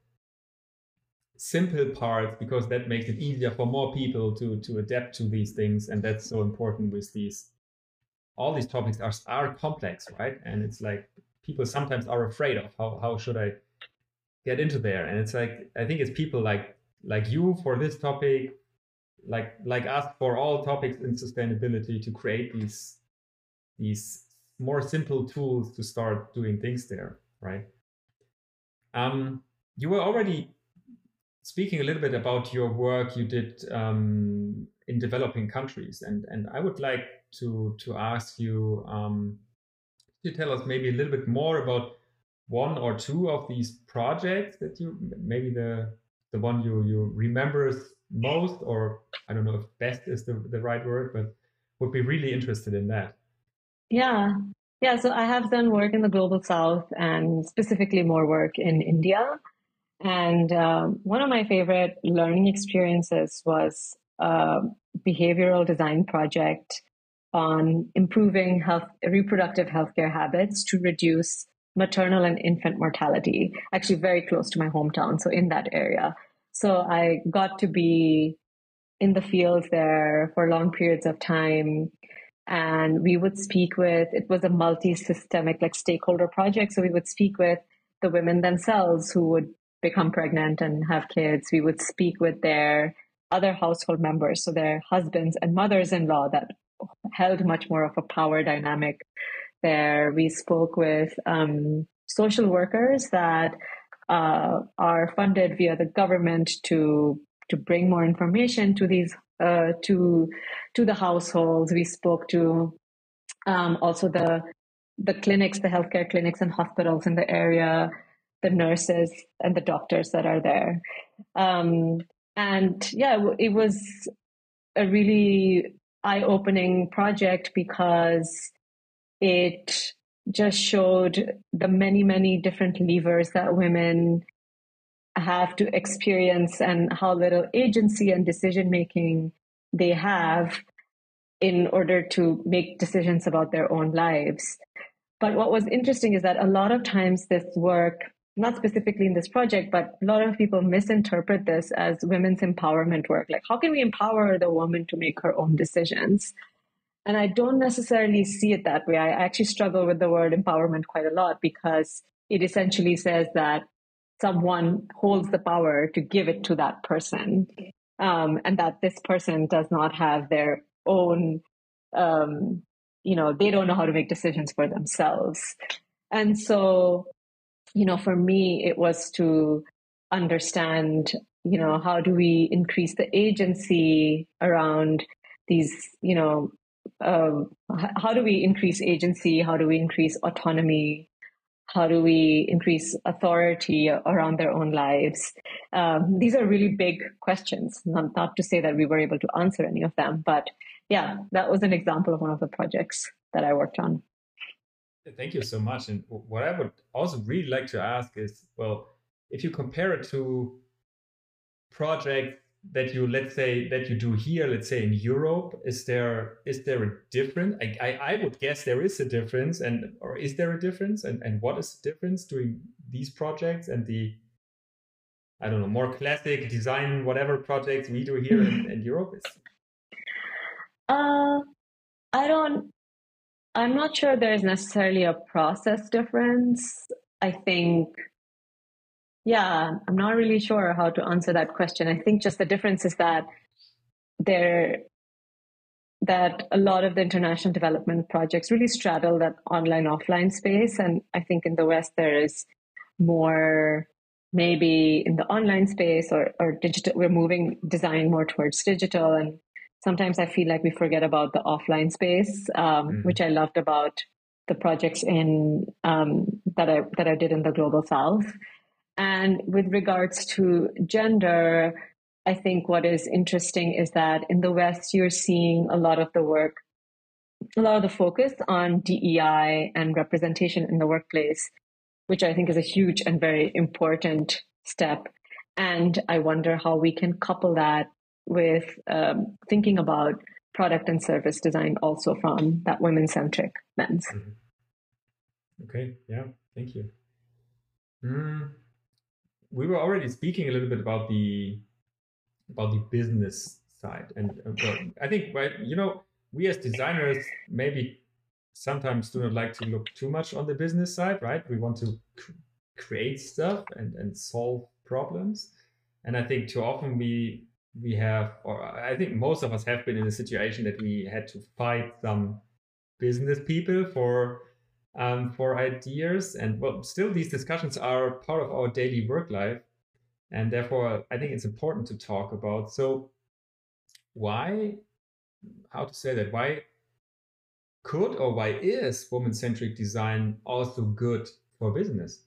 simple parts, because that makes it easier for more people to to adapt to these things, and that's so important with these. All these topics are are complex, right? And it's like people sometimes are afraid of how how should I get into there, and it's like I think it's people like like you for this topic, like like us for all topics in sustainability, to create these these more simple tools to start doing things there, right? Um, you were already speaking a little bit about your work you did um, in developing countries, and and I would like to to ask you um, to tell us maybe a little bit more about one or two of these projects that you maybe the the one you you remember most, or I don't know if best is the, the right word, but would be really interested in that. Yeah. Yeah. So I have done work in the Global South and specifically more work in India. And um, one of my favorite learning experiences was a behavioral design project on improving health, reproductive healthcare habits to reduce maternal and infant mortality, actually very close to my hometown, so in that area. So I got to be in the field there for long periods of time. And we would speak with, it was a multi-systemic, like stakeholder project. So we would speak with the women themselves who would become pregnant and have kids. We would speak with their other household members, so their husbands and mothers-in-law that held much more of a power dynamic there. We spoke with um, social workers that uh, are funded via the government to to bring more information to these uh, to to the households. We spoke to um, also the the clinics, the healthcare clinics and hospitals in the area, the nurses and the doctors that are there. Um, and yeah, it was a really eye-opening project because it just showed the many, many different levers that women have to experience and how little agency and decision-making they have in order to make decisions about their own lives. But what was interesting is that a lot of times this work, not specifically in this project, but a lot of people misinterpret this as women's empowerment work. Like, how can we empower the woman to make her own decisions? And I don't necessarily see it that way. I actually struggle with the word empowerment quite a lot because it essentially says that someone holds the power to give it to that person, um, and that this person does not have their own, um, you know, they don't know how to make decisions for themselves. And so, you know, for me, it was to understand, you know, how do we increase the agency around these, you know, um, how do we increase agency? How do we increase autonomy? How do we increase authority around their own lives? Um, these are really big questions, not, not to say that we were able to answer any of them, but yeah, that was an example of one of the projects that I worked on. Thank you so much. And what I would also really like to ask is, well, if you compare it to projects that you, let's say, that you do here, let's say in Europe, is there is there a difference? I, I, I would guess there is a difference, and or is there a difference? And, and what is the difference doing these projects and the, I don't know, more classic design, whatever projects we do here in, in Europe? Is... Uh, I don't, I'm not sure there's necessarily a process difference. I think, yeah, I'm not really sure how to answer that question. I think just the difference is that there, that a lot of the international development projects really straddle that online offline space. And I think in the West, there is more, maybe in the online space or, or digital, we're moving design more towards digital. And sometimes I feel like we forget about the offline space, um, mm-hmm. which I loved about the projects in um, that I that I did in the Global South. And with regards to gender, I think what is interesting is that in the West, you're seeing a lot of the work, a lot of the focus on D E I and representation in the workplace, which I think is a huge and very important step. And I wonder how we can couple that with um, thinking about product and service design also from that women-centric lens. Mm-hmm. Okay, yeah, thank you. Mm. We were already speaking a little bit about the about the business side, and uh, well, I think, right, you know, we as designers maybe sometimes do not like to look too much on the business side, right? We want to cr- create stuff and and solve problems, and I think too often we we have, or I think most of us have been in a situation that we had to fight some business people for um, for ideas. And well, still these discussions are part of our daily work life. And therefore, I think it's important to talk about. So why, how to say that, why could or why is woman-centric design also good for business?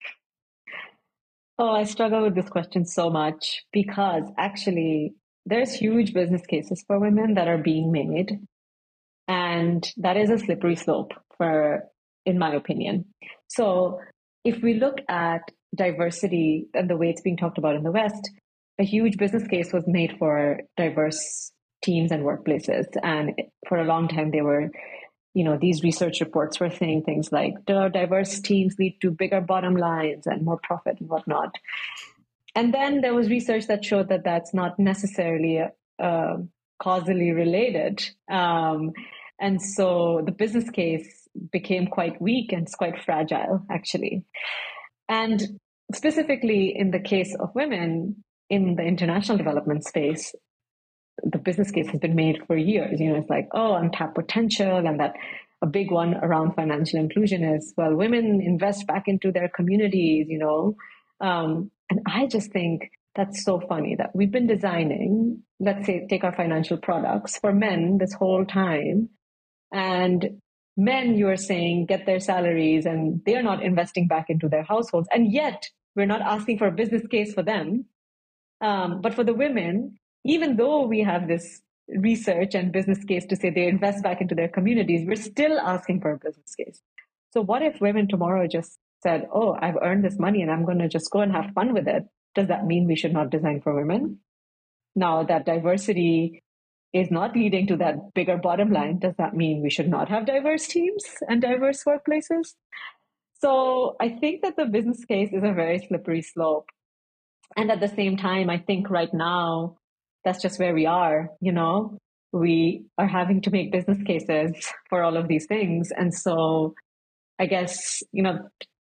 Oh, I struggle with this question so much because actually there's huge business cases for women that are being made. And that is a slippery slope for, in my opinion. So if we look at diversity and the way it's being talked about in the West, a huge business case was made for diverse teams and workplaces. And for a long time, they were, you know, these research reports were saying things like the diverse teams lead to bigger bottom lines and more profit and whatnot. And then there was research that showed that that's not necessarily uh, causally related. Um, and so the business case became quite weak and it's quite fragile, actually. And specifically in the case of women in the international development space, the business case has been made for years. You know, it's like, oh, untapped potential. And that a big one around financial inclusion is, well, women invest back into their communities, you know. Um, and I just think that's so funny that we've been designing, let's say, take our financial products for men this whole time. And men, you are saying, get their salaries and they're not investing back into their households. And yet we're not asking for a business case for them. Um, but for the women, even though we have this research and business case to say they invest back into their communities, we're still asking for a business case. So what if women tomorrow just said, oh, I've earned this money and I'm going to just go and have fun with it? Does that mean we should not design for women? Now that diversity is not leading to that bigger bottom line, does that mean we should not have diverse teams and diverse workplaces? So I think that the business case is a very slippery slope. And at the same time, I think right now, that's just where we are, you know, we are having to make business cases for all of these things. And so I guess, you know,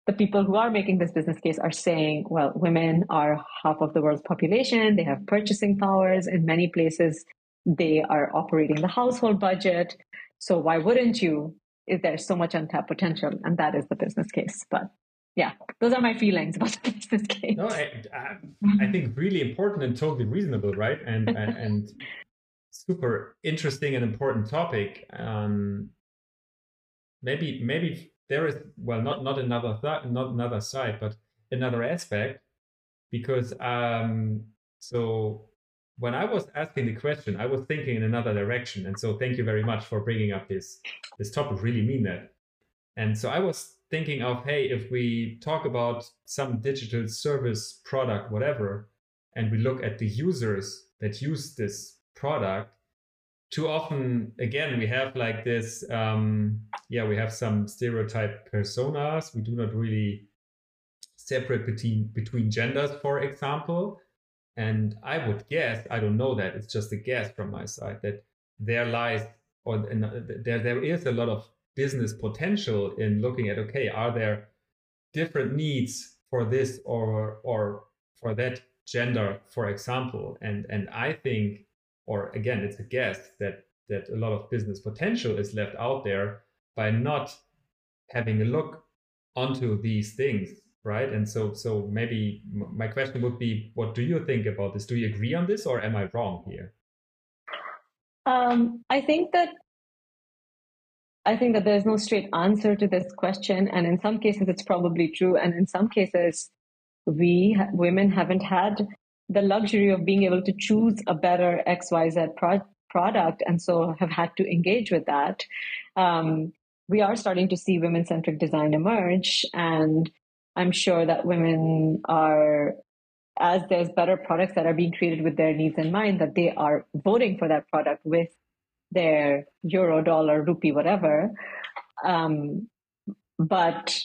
the people who are making this business case are saying, well, women are half of the world's population. They have purchasing powers. In many places, they are operating the household budget. So why wouldn't you if there's so much untapped potential? And that is the business case. But yeah, those are my feelings about the business case. No, I, I, I think really important and totally reasonable, right? And and, and super interesting and important topic. Um, maybe maybe there is, well, not not another th- not another side, but another aspect, because um, so when I was asking the question, I was thinking in another direction, and so thank you very much for bringing up this this topic. Really mean that. And so I was thinking of, hey, if we talk about some digital service, product, whatever, and we look at the users that use this product, too often, again, we have like this, um, yeah, we have some stereotype personas. We do not really separate between, between genders, for example. And I would guess, I don't know that, it's just a guess from my side, that there lies, or there, there is a lot of business potential in looking at, okay, are there different needs for this or or for that gender, for example? And and I think, or again, it's a guess, that that a lot of business potential is left out there by not having a look onto these things, right? And so so maybe my question would be, what do you think about this? Do you agree on this, or am I wrong here? Um, I think that I think that there's no straight answer to this question. And in some cases, it's probably true. And in some cases, we women haven't had the luxury of being able to choose a better X Y Z pro- product, and so have had to engage with that. Um, we are starting to see women-centric design emerge. And I'm sure that women are, as there's better products that are being created with their needs in mind, that they are voting for that product with their euro, dollar, rupee, whatever. Um, but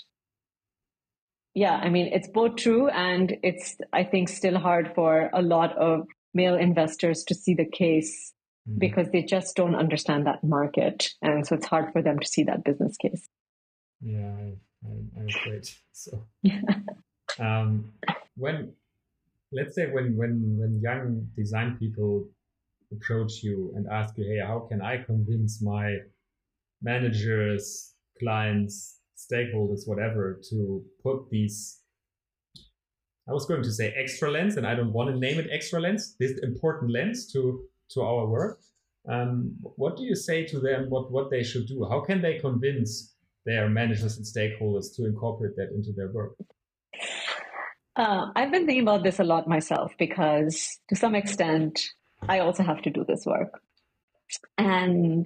yeah, I mean, it's both true, and it's, I think, still hard for a lot of male investors to see the case mm-hmm. because they just don't understand that market. And so it's hard for them to see that business case. Yeah, I, I, I'm afraid so. um, when, let's say when, when, when young design people approach you and ask you, hey, how can I convince my managers, clients, stakeholders, whatever, to put these, I was going to say extra lens, and I don't want to name it extra lens, this important lens to, to our work. Um, what do you say to them, what, what they should do? How can they convince their managers and stakeholders to incorporate that into their work? Uh, I've been thinking about this a lot myself, because to some extent, I also have to do this work. And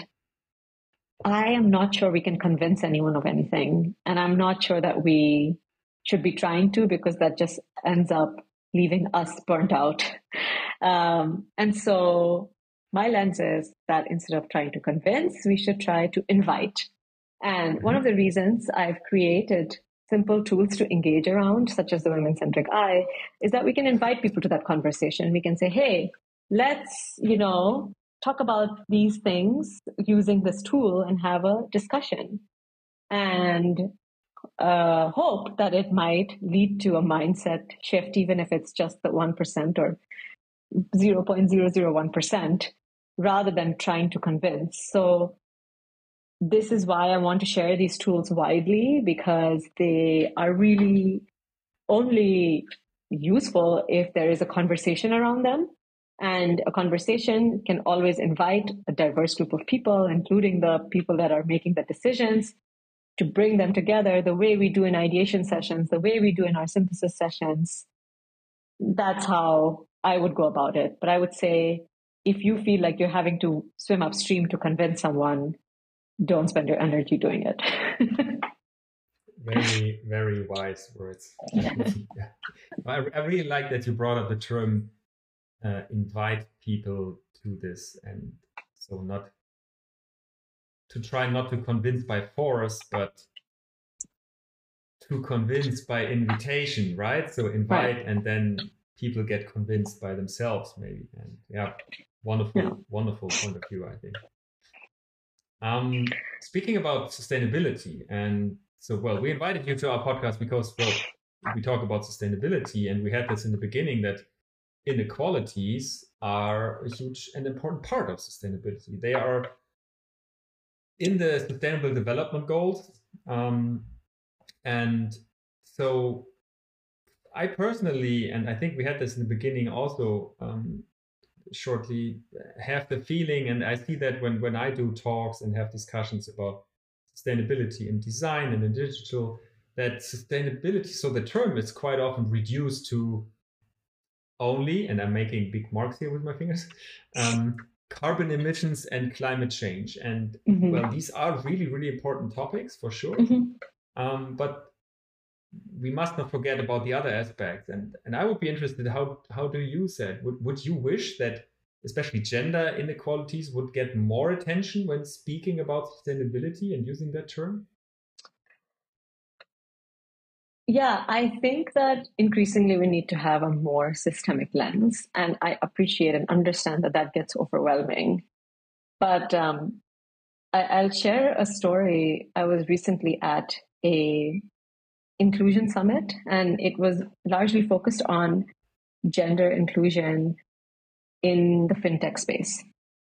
I am not sure we can convince anyone of anything. And I'm not sure that we should be trying to, because that just ends up leaving us burnt out. Um, and so my lens is that instead of trying to convince, we should try to invite. And one of the reasons I've created simple tools to engage around, such as the Women-Centric Eye, is that we can invite people to that conversation. We can say, hey, let's, you know, talk about these things using this tool and have a discussion, and uh, hope that it might lead to a mindset shift, even if it's just the one percent or zero point zero zero one percent, rather than trying to convince. So this is why I want to share these tools widely, because they are really only useful if there is a conversation around them. And a conversation can always invite a diverse group of people, including the people that are making the decisions, to bring them together the way we do in ideation sessions, the way we do in our synthesis sessions. That's how I would go about it. But I would say, if you feel like you're having to swim upstream to convince someone, don't spend your energy doing it. Very, very wise words. Yeah. I, I really like that you brought up the term uh, invite people to this, and so not to try not to convince by force, but to convince by invitation, right? So invite, right. And then people get convinced by themselves, maybe. And yeah, wonderful, yeah. wonderful point of view, I think. Um, speaking about sustainability and so well, we invited you to our podcast because, well, we talk about sustainability, and we had this in the beginning that inequalities are a huge and important part of sustainability. They are in the Sustainable Development Goals. Um, and so I personally, and I think we had this in the beginning also, um, shortly, have the feeling, and I see that when, when I do talks and have discussions about sustainability in design and in digital, that sustainability, so the term is quite often reduced to only, and I'm making big marks here with my fingers, um, carbon emissions and climate change. And mm-hmm. well, these are really, really important topics for sure. Mm-hmm. Um, but we must not forget about the other aspects. And and I would be interested, how how do you say, would, would you wish that especially gender inequalities would get more attention when speaking about sustainability and using that term? Yeah, I think that increasingly we need to have a more systemic lens, and I appreciate and understand that that gets overwhelming. But um, I, I'll share a story. I was recently at a inclusion summit, and it was largely focused on gender inclusion in the fintech space.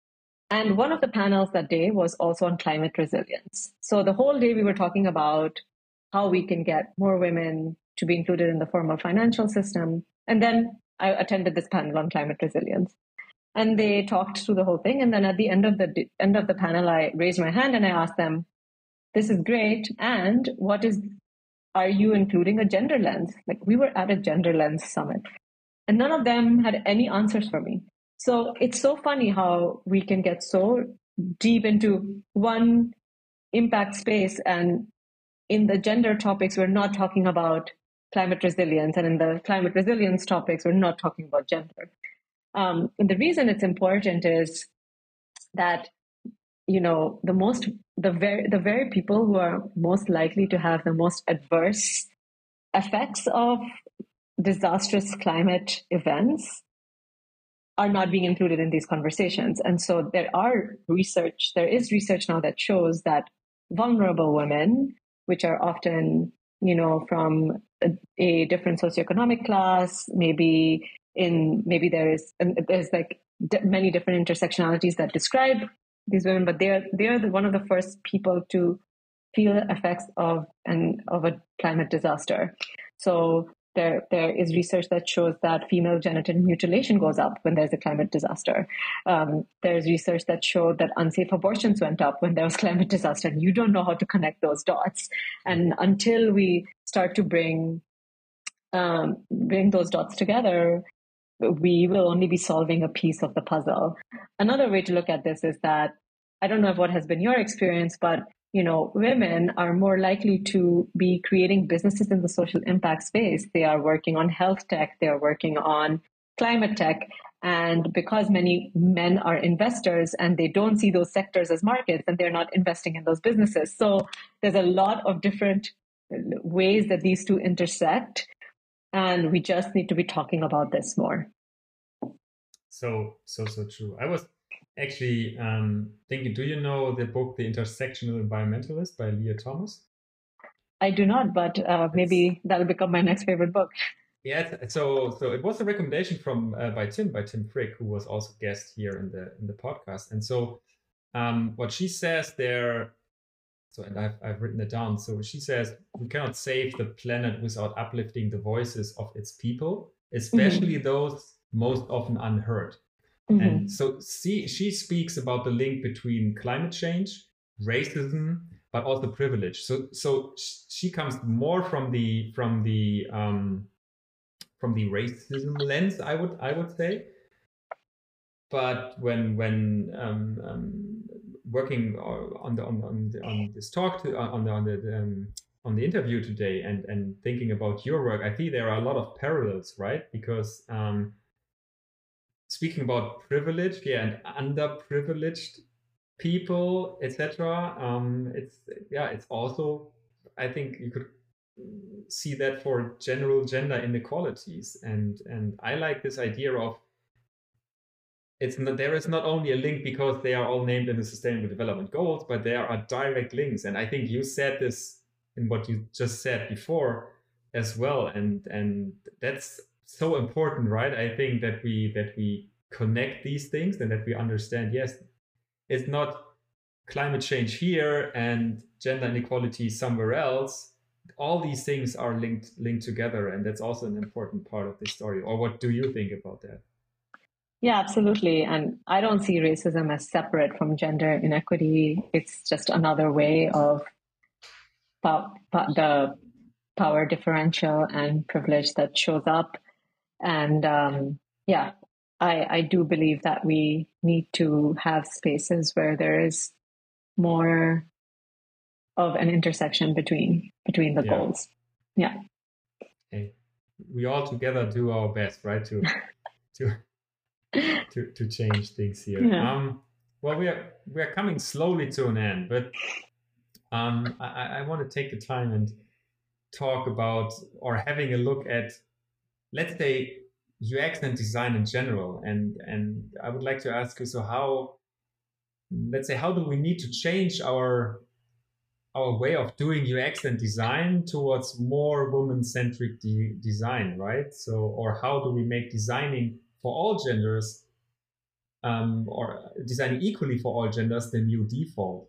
And one of the panels that day was also on climate resilience. So the whole day we were talking about how we can get more women to be included in the formal financial system. And then I attended this panel on climate resilience. And they talked through the whole thing. And then at the end of the end of the panel, I raised my hand and I asked them, this is great. And what is, are you including a gender lens? Like, we were at a gender lens summit, and none of them had any answers for me. So it's so funny how we can get so deep into one impact space, and in the gender topics, we're not talking about climate resilience. And in the climate resilience topics, we're not talking about gender. Um, and the reason it's important is that, you know, the most, the very, the very people who are most likely to have the most adverse effects of disastrous climate events are not being included in these conversations. And so there are research, there is research now that shows that vulnerable women, which are often, you know, from a, a different socioeconomic class, maybe in, maybe there is, and there's like d- many different intersectionalities that describe these women, but they're, they're the, one of the first people to feel the effects of an, of a climate disaster. So There, there is research that shows that female genital mutilation goes up when there's a climate disaster. Um, there's research that showed that unsafe abortions went up when there was climate disaster, and you don't know how to connect those dots. And until we start to bring um, bring those dots together, we will only be solving a piece of the puzzle. Another way to look at this is that, I don't know if what has been your experience, but you know, women are more likely to be creating businesses in the social impact space. They are working on health tech, they are working on climate tech. And because many men are investors and they don't see those sectors as markets, and they're not investing in those businesses. So there's a lot of different ways that these two intersect. And we just need to be talking about this more. So, so, so true. I was Actually, um, thinking, do you know the book, The Intersectional Environmentalist by Leah Thomas? I do not, but uh, maybe that'll become my next favorite book. Yeah, so so it was a recommendation from uh, by Tim, by Tim Frick, who was also guest here in the in the podcast. And so um, what she says there, so and I've, I've written it down. So she says, we cannot save the planet without uplifting the voices of its people, especially mm-hmm. those most often unheard. Mm-hmm. And so she, she speaks about the link between climate change, racism, but also privilege. So so she comes more from the from the um, from the racism lens, I would I would say. But when when um, um, working on the on on, the, on this talk to, on the on the um, on the interview today, and and thinking about your work, I think there are a lot of parallels, right? Because um, speaking about privilege, yeah, and underprivileged people, et cetera. Um, it's yeah, it's also, I think you could see that for general gender inequalities, and and I like this idea of it's not, there is not only a link because they are all named in the Sustainable Development Goals, but there are direct links. And I think you said this in what you just said before as well, and and that's so important, right? I think that we that we connect these things and that we understand, yes, it's not climate change here and gender inequality somewhere else. All these things are linked linked together, and that's also an important part of the story. Or what do you think about that? Yeah, absolutely. And I don't see racism as separate from gender inequity. It's just another way of po- po- the power differential and privilege that shows up. And um, yeah, I, I do believe that we need to have spaces where there is more of an intersection between between the Yeah. goals. Yeah. Okay. We all together do our best, right? To to to to change things here. Yeah. Um, well, we are we are coming slowly to an end, but um, I, I want to take the time and talk about, or having a look at, let's say, U X and design in general. And and I would like to ask you, so how, let's say, how do we need to change our our way of doing U X and design towards more woman-centric de design, right? So, or how do we make designing for all genders, um, or designing equally for all genders, the new default?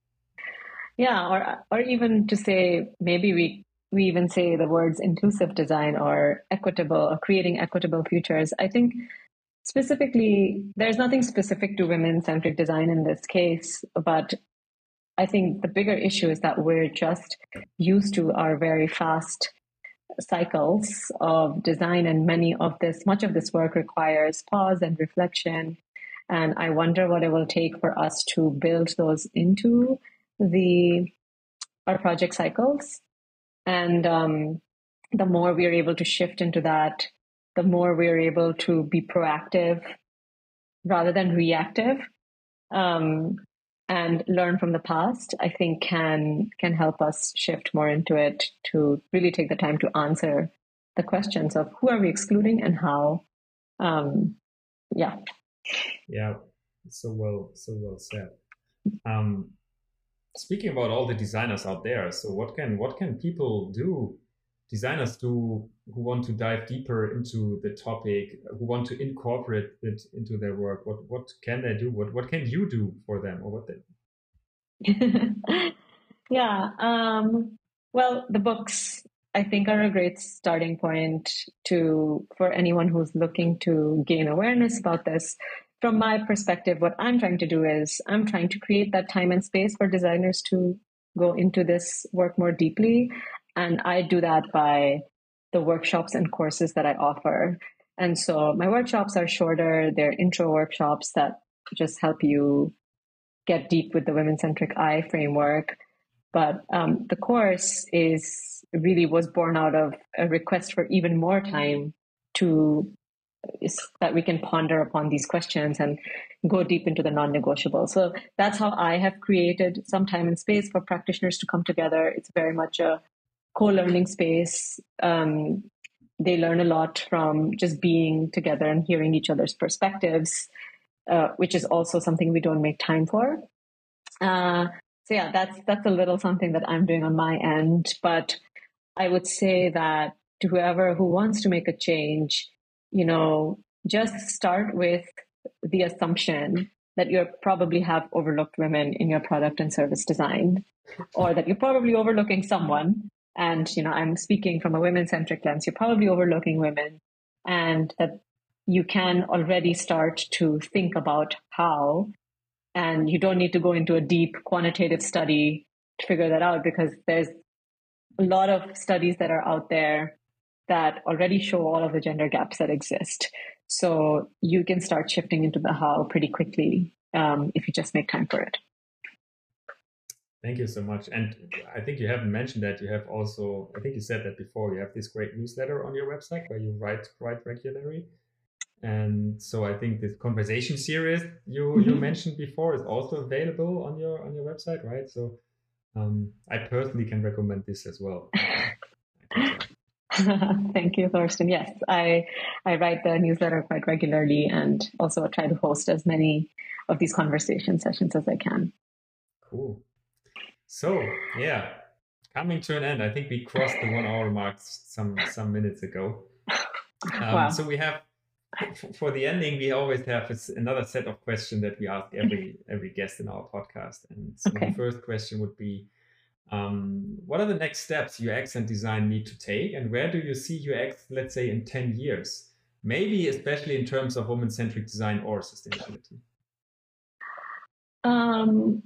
Yeah, or or even to say, maybe we we even say the words inclusive design or equitable, or creating equitable futures. I think specifically, there's nothing specific to women-centric design in this case, but I think the bigger issue is that we're just used to our very fast cycles of design, and many of this, much of this work requires pause and reflection. And I wonder what it will take for us to build those into the our project cycles. And um, the more we are able to shift into that, the more we are able to be proactive rather than reactive. Um, and learn from the past, I think can can help us shift more into it, to really take the time to answer the questions of who are we excluding and how. Um, yeah. Yeah, so well, so well said. Um, speaking about all the designers out there, so what can what can people do, designers do, who want to dive deeper into the topic, who want to incorporate it into their work? What what can they do? What what can you do for them, or what they? Yeah. Um, well, the books, I think, are a great starting point to for anyone who's looking to gain awareness about this. From my perspective, what I'm trying to do is I'm trying to create that time and space for designers to go into this work more deeply. And I do that by the workshops and courses that I offer. And so my workshops are shorter. They're intro workshops that just help you get deep with the women-centric eye framework. But um, the course is really was born out of a request for even more time to is that we can ponder upon these questions and go deep into the non-negotiable. So that's how I have created some time and space for practitioners to come together. It's very much a co-learning space. Um, they learn a lot from just being together and hearing each other's perspectives, uh, which is also something we don't make time for. Uh, so yeah, that's that's a little something that I'm doing on my end. But I would say that to whoever who wants to make a change, you know, just start with the assumption that you probably have overlooked women in your product and service design, or that you're probably overlooking someone. And, you know, I'm speaking from a women-centric lens. You're probably overlooking women, and that you can already start to think about how. And you don't need to go into a deep quantitative study to figure that out, because there's a lot of studies that are out there that already show all of the gender gaps that exist. So you can start shifting into the how pretty quickly um, if you just make time for it. Thank you so much. And I think you haven't mentioned that you have also, I think you said that before, you have this great newsletter on your website where you write quite regularly. And so I think this conversation series you mm-hmm. you mentioned before is also available on your on your website, right? So um, I personally can recommend this as well. Thank you, Thorsten. Yes, I I write the newsletter quite regularly, and also try to host as many of these conversation sessions as I can. Cool. So yeah, coming to an end. I think we crossed the one hour mark some some minutes ago. Um, Wow. So we have for the ending, we always have another set of questions that we ask every every guest in our podcast. And so Okay. the first question would be, um, what are the next steps U X and design need to take, and where do you see U X, let's say, in ten years? Maybe especially in terms of woman-centric design or sustainability. Um,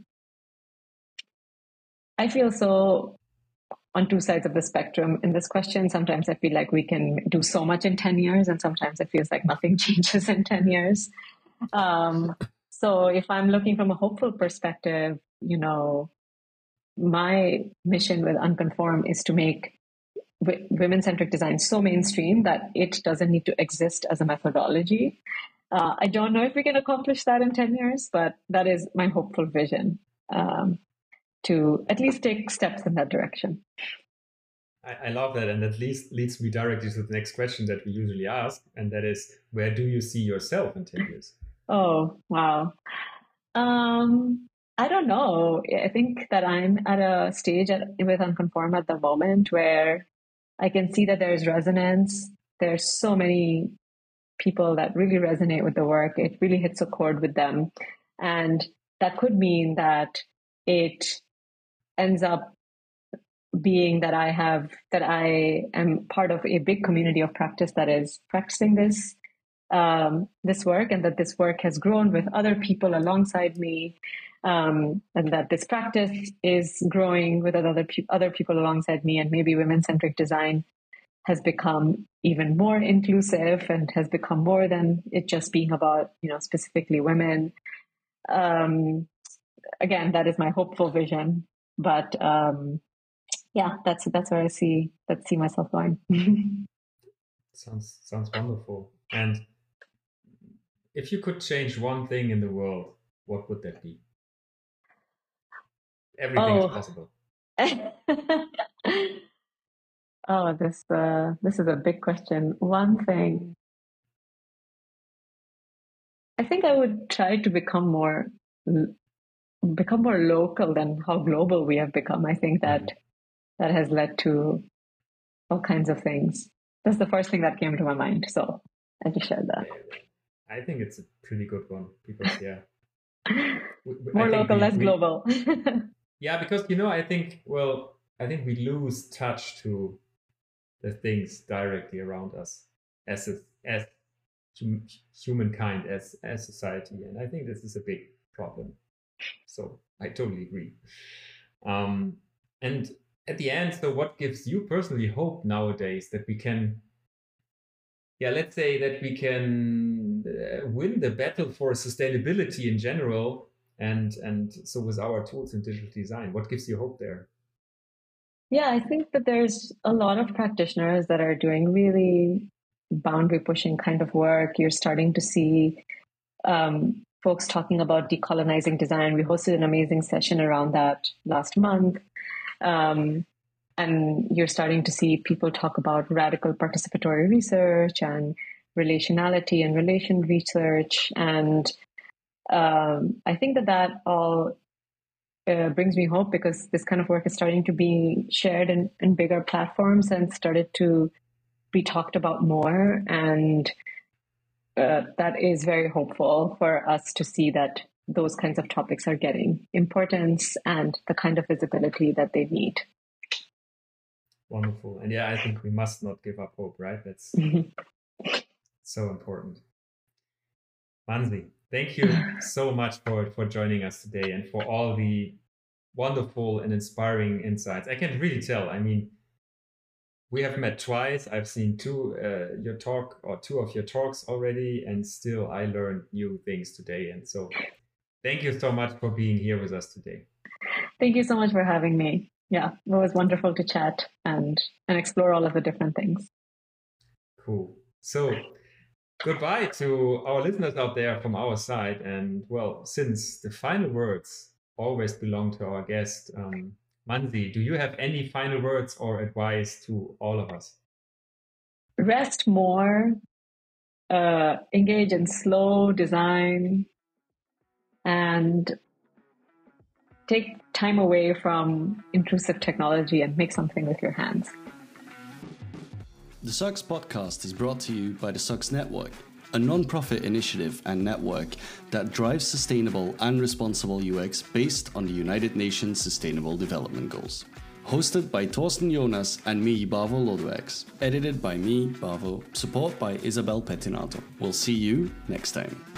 I feel so on two sides of the spectrum in this question. Sometimes I feel like we can do so much in ten years, and sometimes it feels like nothing changes in ten years. Um, so if I'm looking from a hopeful perspective, you know, my mission with Unconform is to make w- women-centric design so mainstream that it doesn't need to exist as a methodology. Uh, I don't know if we can accomplish that in ten years, but that is my hopeful vision, um, to at least take steps in that direction. I, I love that, and at least leads me directly to the next question that we usually ask, and that is, where do you see yourself in ten years? Oh, wow. Um, I don't know. I think that I'm at a stage at, with Unconform at the moment where I can see that there's resonance. There's so many people that really resonate with the work. It really hits a chord with them. And that could mean that it ends up being that I have, that I am part of a big community of practice that is practicing this, um, this work, and that this work has grown with other people alongside me. Um, and that this practice is growing with other, pe- other people alongside me, and maybe women-centric design has become even more inclusive and has become more than it just being about, you know, specifically women. Um, again, that is my hopeful vision, but um, yeah, that's that's where I see that see myself going. Sounds sounds wonderful. And if you could change one thing in the world, what would that be? Everything oh. is possible. oh, this uh, this is a big question. One thing, I think I would try to become more become more local than how global we have become. I think that mm-hmm. that has led to all kinds of things. That's the first thing that came to my mind. So I just shared that. I think it's a pretty good one because, yeah. More local, we, less we, global. Yeah, because, you know, I think, well, I think we lose touch to the things directly around us as a, as humankind, as, as society. And I think this is a big problem. So I totally agree. Um, and at the end, so what gives you personally hope nowadays that we can, yeah, let's say that we can uh, win the battle for sustainability in general, and and so with our tools in digital design, what gives you hope there? Yeah, I think that there's a lot of practitioners that are doing really boundary pushing kind of work. You're starting to see um, folks talking about decolonizing design. We hosted an amazing session around that last month. Um, and you're starting to see people talk about radical participatory research and relationality and relation research. And um, I think that that all uh, brings me hope, because this kind of work is starting to be shared in, in bigger platforms and started to be talked about more. And uh, that is very hopeful for us to see that those kinds of topics are getting importance and the kind of visibility that they need. Wonderful. And yeah, I think we must not give up hope, right? That's so important. Mansi, thank you so much for, for joining us today and for all the wonderful and inspiring insights. I can really tell. I mean, we have met twice. I've seen two uh, your talk or two of your talks already, and still I learned new things today. And so thank you so much for being here with us today. Thank you so much for having me. Yeah, it was wonderful to chat and, and explore all of the different things. Cool. So goodbye to our listeners out there from our side. And well, since the final words always belong to our guest, um, Mansi, do you have any final words or advice to all of us? Rest more, uh, engage in slow design, and take time away from intrusive technology and make something with your hands. The S O X podcast is brought to you by the S O X Network, a non-profit initiative and network that drives sustainable and responsible U X based on the United Nations Sustainable Development Goals. Hosted by Torsten Jonas and me, Bavo Lodoex. Edited by me, Bavo. Support by Isabel Pettinato. We'll see you next time.